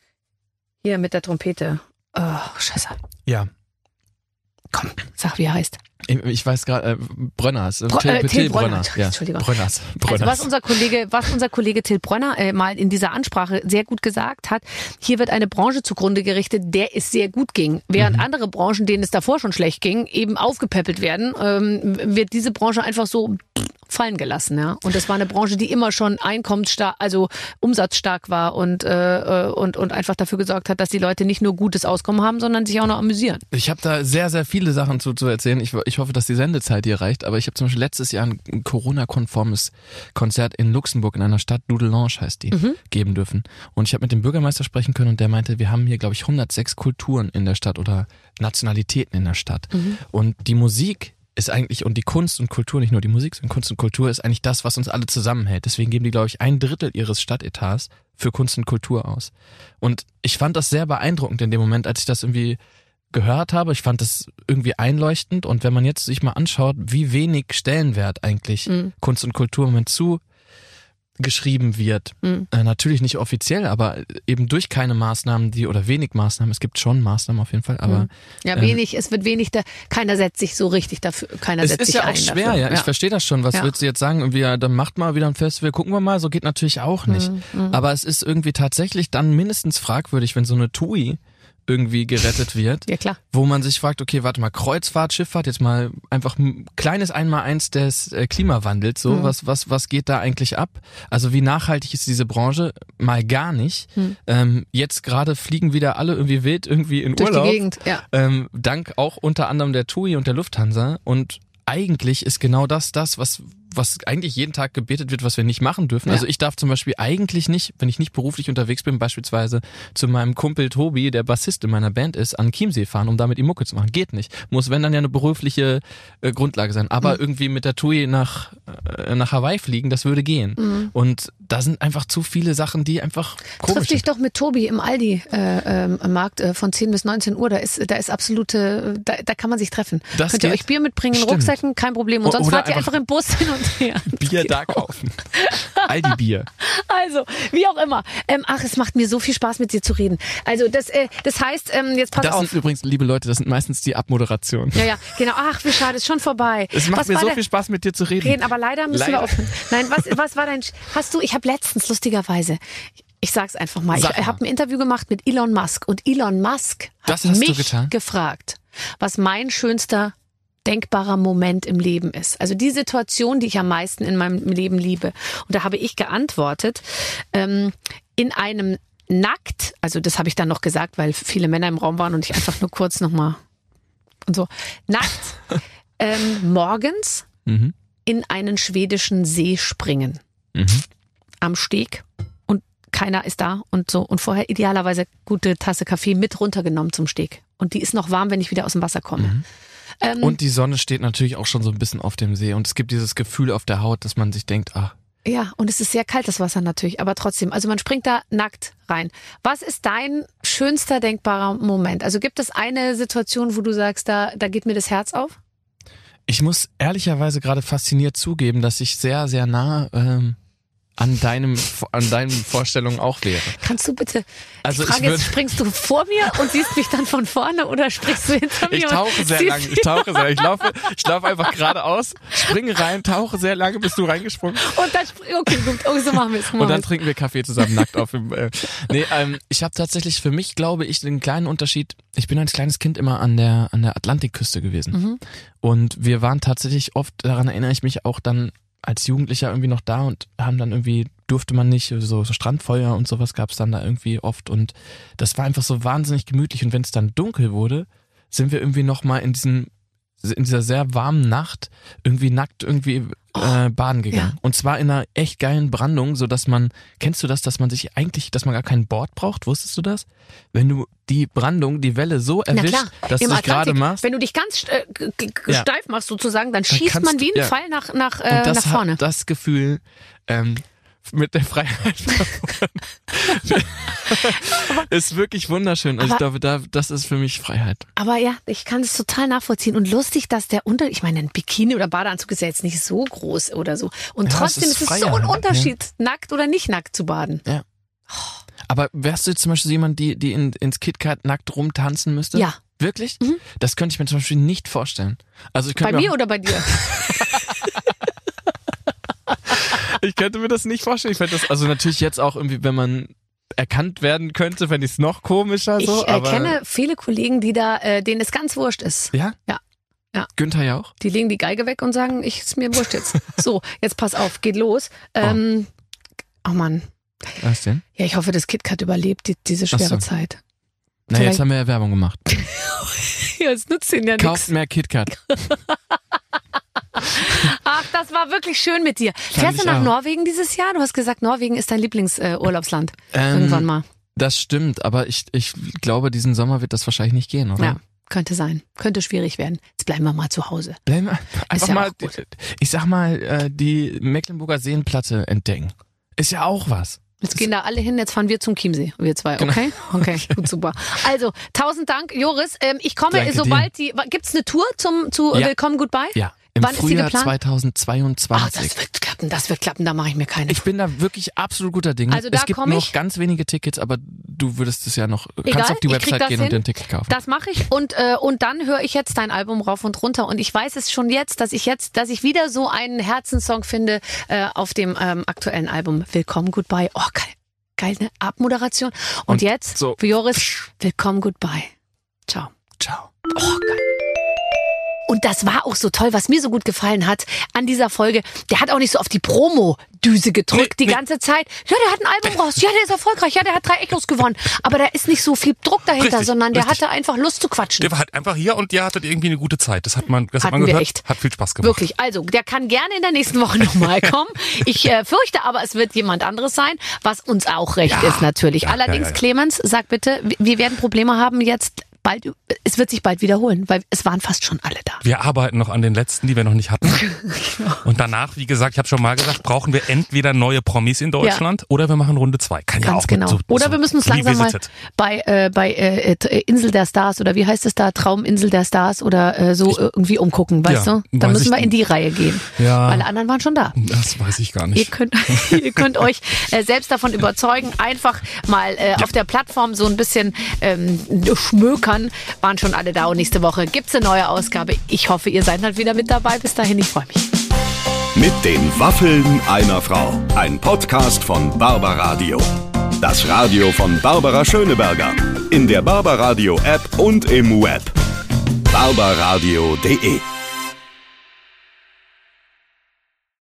hier mit der Trompete, oh, scheiße. Ja. Komm, sag, wie er heißt. Ich, ich weiß gerade, äh, Brönners. Br äh, Till, Till Brönner. Ja. Entschuldigung. Brönners. Brönners. Also was unser Kollege, was unser Kollege Till Brönner äh, mal in dieser Ansprache sehr gut gesagt hat, hier wird eine Branche zugrunde gerichtet, der es sehr gut ging. Während mhm. andere Branchen, denen es davor schon schlecht ging, eben aufgepäppelt werden, ähm, wird diese Branche einfach so fallen gelassen, ja. Und das war eine Branche, die immer schon einkommensstark, also umsatzstark war und äh, und und einfach dafür gesorgt hat, dass die Leute nicht nur gutes Auskommen haben, sondern sich auch noch amüsieren. Ich habe da sehr, sehr viele Sachen zu, zu erzählen. Ich, ich hoffe, dass die Sendezeit hier reicht. Aber ich habe zum Beispiel letztes Jahr ein Corona-konformes Konzert in Luxemburg in einer Stadt, Dudelange heißt die, mhm. geben dürfen. Und ich habe mit dem Bürgermeister sprechen können und der meinte, wir haben hier, glaube ich, hundertsechs Kulturen in der Stadt oder Nationalitäten in der Stadt. Mhm. Und die Musik ist eigentlich, und die Kunst und Kultur, nicht nur die Musik, sondern Kunst und Kultur ist eigentlich das, was uns alle zusammenhält. Deswegen geben die, glaube ich, ein Drittel ihres Stadtetats für Kunst und Kultur aus. Und ich fand das sehr beeindruckend in dem Moment, als ich das irgendwie gehört habe. Ich fand das irgendwie einleuchtend. Und wenn man jetzt sich mal anschaut, wie wenig Stellenwert eigentlich mhm. Kunst und Kultur im Moment zu geschrieben wird. Mhm. Äh, natürlich nicht offiziell, aber eben durch keine Maßnahmen, die oder wenig Maßnahmen. Es gibt schon Maßnahmen auf jeden Fall, aber mhm. ja wenig. Äh, es wird wenig. Da, keiner setzt sich so richtig dafür. Keiner es setzt ist sich ja ein auch schwer. Dafür. Ja, ja. Ich verstehe das schon. Was ja. würdest du jetzt sagen? Irgendwie, ja, dann macht mal wieder ein Festival. Gucken wir mal. So geht natürlich auch nicht. Mhm. Mhm. Aber es ist irgendwie tatsächlich dann mindestens fragwürdig, wenn so eine T U I irgendwie gerettet wird. Ja, klar. Wo man sich fragt, okay, warte mal, Kreuzfahrt, Schifffahrt, jetzt mal einfach ein kleines Einmaleins des äh, Klimawandels, so, mhm. was, was, was geht da eigentlich ab? Also wie nachhaltig ist diese Branche? Mal gar nicht. Mhm. Ähm, jetzt gerade fliegen wieder alle irgendwie wild irgendwie in Durch Urlaub. Die Gegend, ja. Ähm, dank auch unter anderem der T U I und der Lufthansa und eigentlich ist genau das das, was was eigentlich jeden Tag gebetet wird, was wir nicht machen dürfen. Ja. Also ich darf zum Beispiel eigentlich nicht, wenn ich nicht beruflich unterwegs bin, beispielsweise zu meinem Kumpel Tobi, der Bassist in meiner Band ist, an Chiemsee fahren, um damit die Mucke zu machen. Geht nicht. Muss, wenn dann ja eine berufliche äh, Grundlage sein. Aber mhm. irgendwie mit der T U I nach, äh, nach Hawaii fliegen, das würde gehen. Mhm. Und da sind einfach zu viele Sachen, die einfach komisch Triff dich sind. doch mit Tobi im Aldi-Markt äh, äh, von zehn bis neunzehn Uhr. Da ist, da ist absolute, da, da kann man sich treffen. Das Könnt ihr euch Bier mitbringen, Stimmt. Rucksäcken, kein Problem. Und sonst Oder fahrt ihr einfach im Bus hin und her. Bier da kaufen. Aldi Bier. Also, wie auch immer. Ähm, ach, es macht mir so viel Spaß, mit dir zu reden. Also, das, äh, das heißt, ähm, jetzt pass das auf. Das sind übrigens, liebe Leute, das sind meistens die Abmoderationen. Ja, ja, genau. Ach, wie schade, ist schon vorbei. Es macht was mir so der, viel Spaß, mit dir zu reden. reden aber leider müssen leider. wir aufhören. Nein, was, was war dein, hast du, ich habe letztens lustigerweise, ich sag's einfach mal, Sag ich habe ein Interview gemacht mit Elon Musk und Elon Musk hat das hast mich du getan? gefragt, was mein schönster denkbarer Moment im Leben ist. Also die Situation, die ich am meisten in meinem Leben liebe. Und da habe ich geantwortet, ähm, in einem nackt, also das habe ich dann noch gesagt, weil viele Männer im Raum waren und ich einfach nur kurz nochmal und so, nackt ähm, morgens mhm. in einen schwedischen See springen. Mhm. Am Steg. Und keiner ist da und so. Und vorher idealerweise gute Tasse Kaffee mit runtergenommen zum Steg. Und die ist noch warm, wenn ich wieder aus dem Wasser komme. Mhm. Ähm, und die Sonne steht natürlich auch schon so ein bisschen auf dem See und es gibt dieses Gefühl auf der Haut, dass man sich denkt, ah. Ja, und es ist sehr kalt, das Wasser natürlich, aber trotzdem, also man springt da nackt rein. Was ist dein schönster denkbarer Moment? Also gibt es eine Situation, wo du sagst, da, da geht mir das Herz auf? Ich muss ehrlicherweise gerade fasziniert zugeben, dass ich sehr, sehr nah ähm, an deinem an deinen Vorstellungen auch wäre. Kannst du bitte, Also die Frage ich ist, springst du vor mir und siehst mich dann von vorne oder springst du hinter mir? Ich tauche und sehr siehst lange, ich tauche sehr lange. Ich laufe, ich laufe einfach geradeaus, springe rein, tauche sehr lange, bist du reingesprungen. Und dann spring, okay, gut, okay, so machen wir es. Und dann trinken wir Kaffee zusammen nackt auf dem. Äh, nee, ähm, ich habe tatsächlich für mich, glaube ich, den kleinen Unterschied. Ich bin als kleines Kind immer an der an der Atlantikküste gewesen. Mhm. Und wir waren tatsächlich oft, daran erinnere ich mich auch dann als Jugendlicher irgendwie noch da und haben dann irgendwie, durfte man nicht, so, so Strandfeuer und sowas gab es dann da irgendwie oft und das war einfach so wahnsinnig gemütlich und wenn es dann dunkel wurde, sind wir irgendwie nochmal in diesem, in dieser sehr warmen Nacht irgendwie nackt irgendwie äh, baden gegangen. Ja. Und zwar in einer echt geilen Brandung, so dass man, kennst du das, dass man sich eigentlich, dass man gar kein Board braucht, wusstest du das? Wenn du die Brandung, die Welle so Na erwischt, klar, dass im du dich gerade Atlantik, machst. wenn du dich ganz äh, g- g- Ja. steif machst sozusagen, dann Dann schießt kannst man wie du- ein ja. Pfeil nach, nach, Und äh, das nach vorne. hat das Gefühl, ähm, mit der Freiheit ist wirklich wunderschön. Also ich Aber- glaube, da, das ist für mich Freiheit. Aber ja, ich kann es total nachvollziehen. Und lustig, dass der Unter... Ich meine, ein Bikini oder Badeanzug ist ja jetzt nicht so groß oder so. Und Ja, es trotzdem ist ist es freier, so ein ne? Unterschied, nackt oder nicht nackt zu baden. Aber wärst du jetzt zum Beispiel jemand, die, die in, ins KitKat nackt rumtanzen müsste? Ja. Wirklich? Mhm. Das könnte ich mir zum Beispiel nicht vorstellen. Also ich könnte Bei mir mir auch, oder bei dir? ich könnte mir das nicht vorstellen. Ich fände das, also natürlich jetzt auch irgendwie, wenn man erkannt werden könnte, fände ich es noch komischer so. Ich äh, aber kenne viele Kollegen, die da, äh, denen es ganz wurscht ist. Ja? Ja. Ja. Günther ja auch? Die legen die Geige weg und sagen, ich ist mir wurscht jetzt. So, jetzt pass auf, geht los. Ähm, oh Mann. Was denn? Ja, ich hoffe, das KitKat überlebt die, diese Ach schwere so. Zeit. Na, Vielleicht- jetzt haben wir ja Werbung gemacht. Ja, es nützt ihnen ja Kauft nichts. mehr KitKat. Ach, das war wirklich schön mit dir. Fährst ich du nach auch. Norwegen dieses Jahr? Du hast gesagt, Norwegen ist dein Lieblingsurlaubsland. Ähm, Irgendwann mal. Das stimmt, aber ich, ich glaube, diesen Sommer wird das wahrscheinlich nicht gehen, oder? Ja, könnte sein. Könnte schwierig werden. Jetzt bleiben wir mal zu Hause. Bleiben wir einfach ja mal, auch gut. ich sag mal, äh, die Mecklenburger Seenplatte entdecken. Ist ja auch was. Jetzt gehen da alle hin, jetzt fahren wir zum Chiemsee, wir zwei, okay? Okay, gut, super. Also, tausend Dank, Joris. Ähm, ich komme, Danke sobald die, gibt's eine Tour zum, zu Ja. Willkommen Goodbye? Ja, im Wann ist die Frühjahr geplant? Ah, zweitausendzweiundzwanzig. das wird klappen, das wird klappen, da mache ich mir keine. Ich bin da wirklich absolut guter Dinge. Also da es gibt komm noch ich. ganz wenige Tickets, aber du würdest es ja noch, Egal, kannst auf die ich krieg Website das gehen und hin. dir ein Ticket kaufen. Das mache ich und äh, und dann höre ich jetzt dein Album rauf und runter und ich weiß es schon jetzt, dass ich jetzt, dass ich wieder so einen Herzenssong finde äh, auf dem ähm, aktuellen Album Willkommen Goodbye. Oh geil, geil ne Abmoderation. Und, Und jetzt so. für Joris Willkommen Goodbye. Ciao. Ciao. Oh geil. Und das war auch so toll, was mir so gut gefallen hat an dieser Folge. Der hat auch nicht so auf die Promo-Düse gedrückt Nee, die nee. ganze Zeit. Ja, der hat ein Album raus. Ja, der ist erfolgreich. Ja, der hat drei Echos gewonnen. Aber da ist nicht so viel Druck dahinter, Richtig, sondern der richtig. hatte einfach Lust zu quatschen. Der war halt einfach hier und ihr hattet irgendwie eine gute Zeit. Das hat man, das hat Hatten man wir gehört. echt. Hat viel Spaß gemacht. Wirklich. Also, der kann gerne in der nächsten Woche nochmal kommen. Ich äh, fürchte aber, es wird jemand anderes sein, was uns auch recht Ja. ist natürlich. Ja, Allerdings, ja, ja. Clemens, sag bitte, wir- wir werden Probleme haben jetzt bald, es wird sich bald wiederholen, weil es waren fast schon alle da. Wir arbeiten noch an den letzten, die wir noch nicht hatten. Und danach, wie gesagt, ich habe schon mal gesagt, brauchen wir entweder neue Promis in Deutschland oder wir machen Runde zwei. Kann ja Ganz auch genau. mit so, Oder so wir müssen uns langsam mal revisited. bei, äh, bei äh, äh, Insel der Stars oder wie heißt es da, Trauminsel der Stars oder äh, so äh, irgendwie umgucken, weißt Ja, du? Da weiß müssen ich wir in die Reihe gehen. Ja. Alle anderen waren schon da. Das weiß ich gar Ihr nicht. könnt, ihr könnt euch äh, selbst davon überzeugen, einfach mal äh, auf der Plattform so ein bisschen ähm, schmökern, waren schon alle da und nächste Woche gibt's eine neue Ausgabe. Ich hoffe, ihr seid dann wieder mit dabei. Bis dahin, ich freue mich. Mit den Waffeln einer Frau. Ein Podcast von Barbaradio. Das Radio von Barbara Schöneberger. In der Barbaradio App und im Web. barbaradio punkt de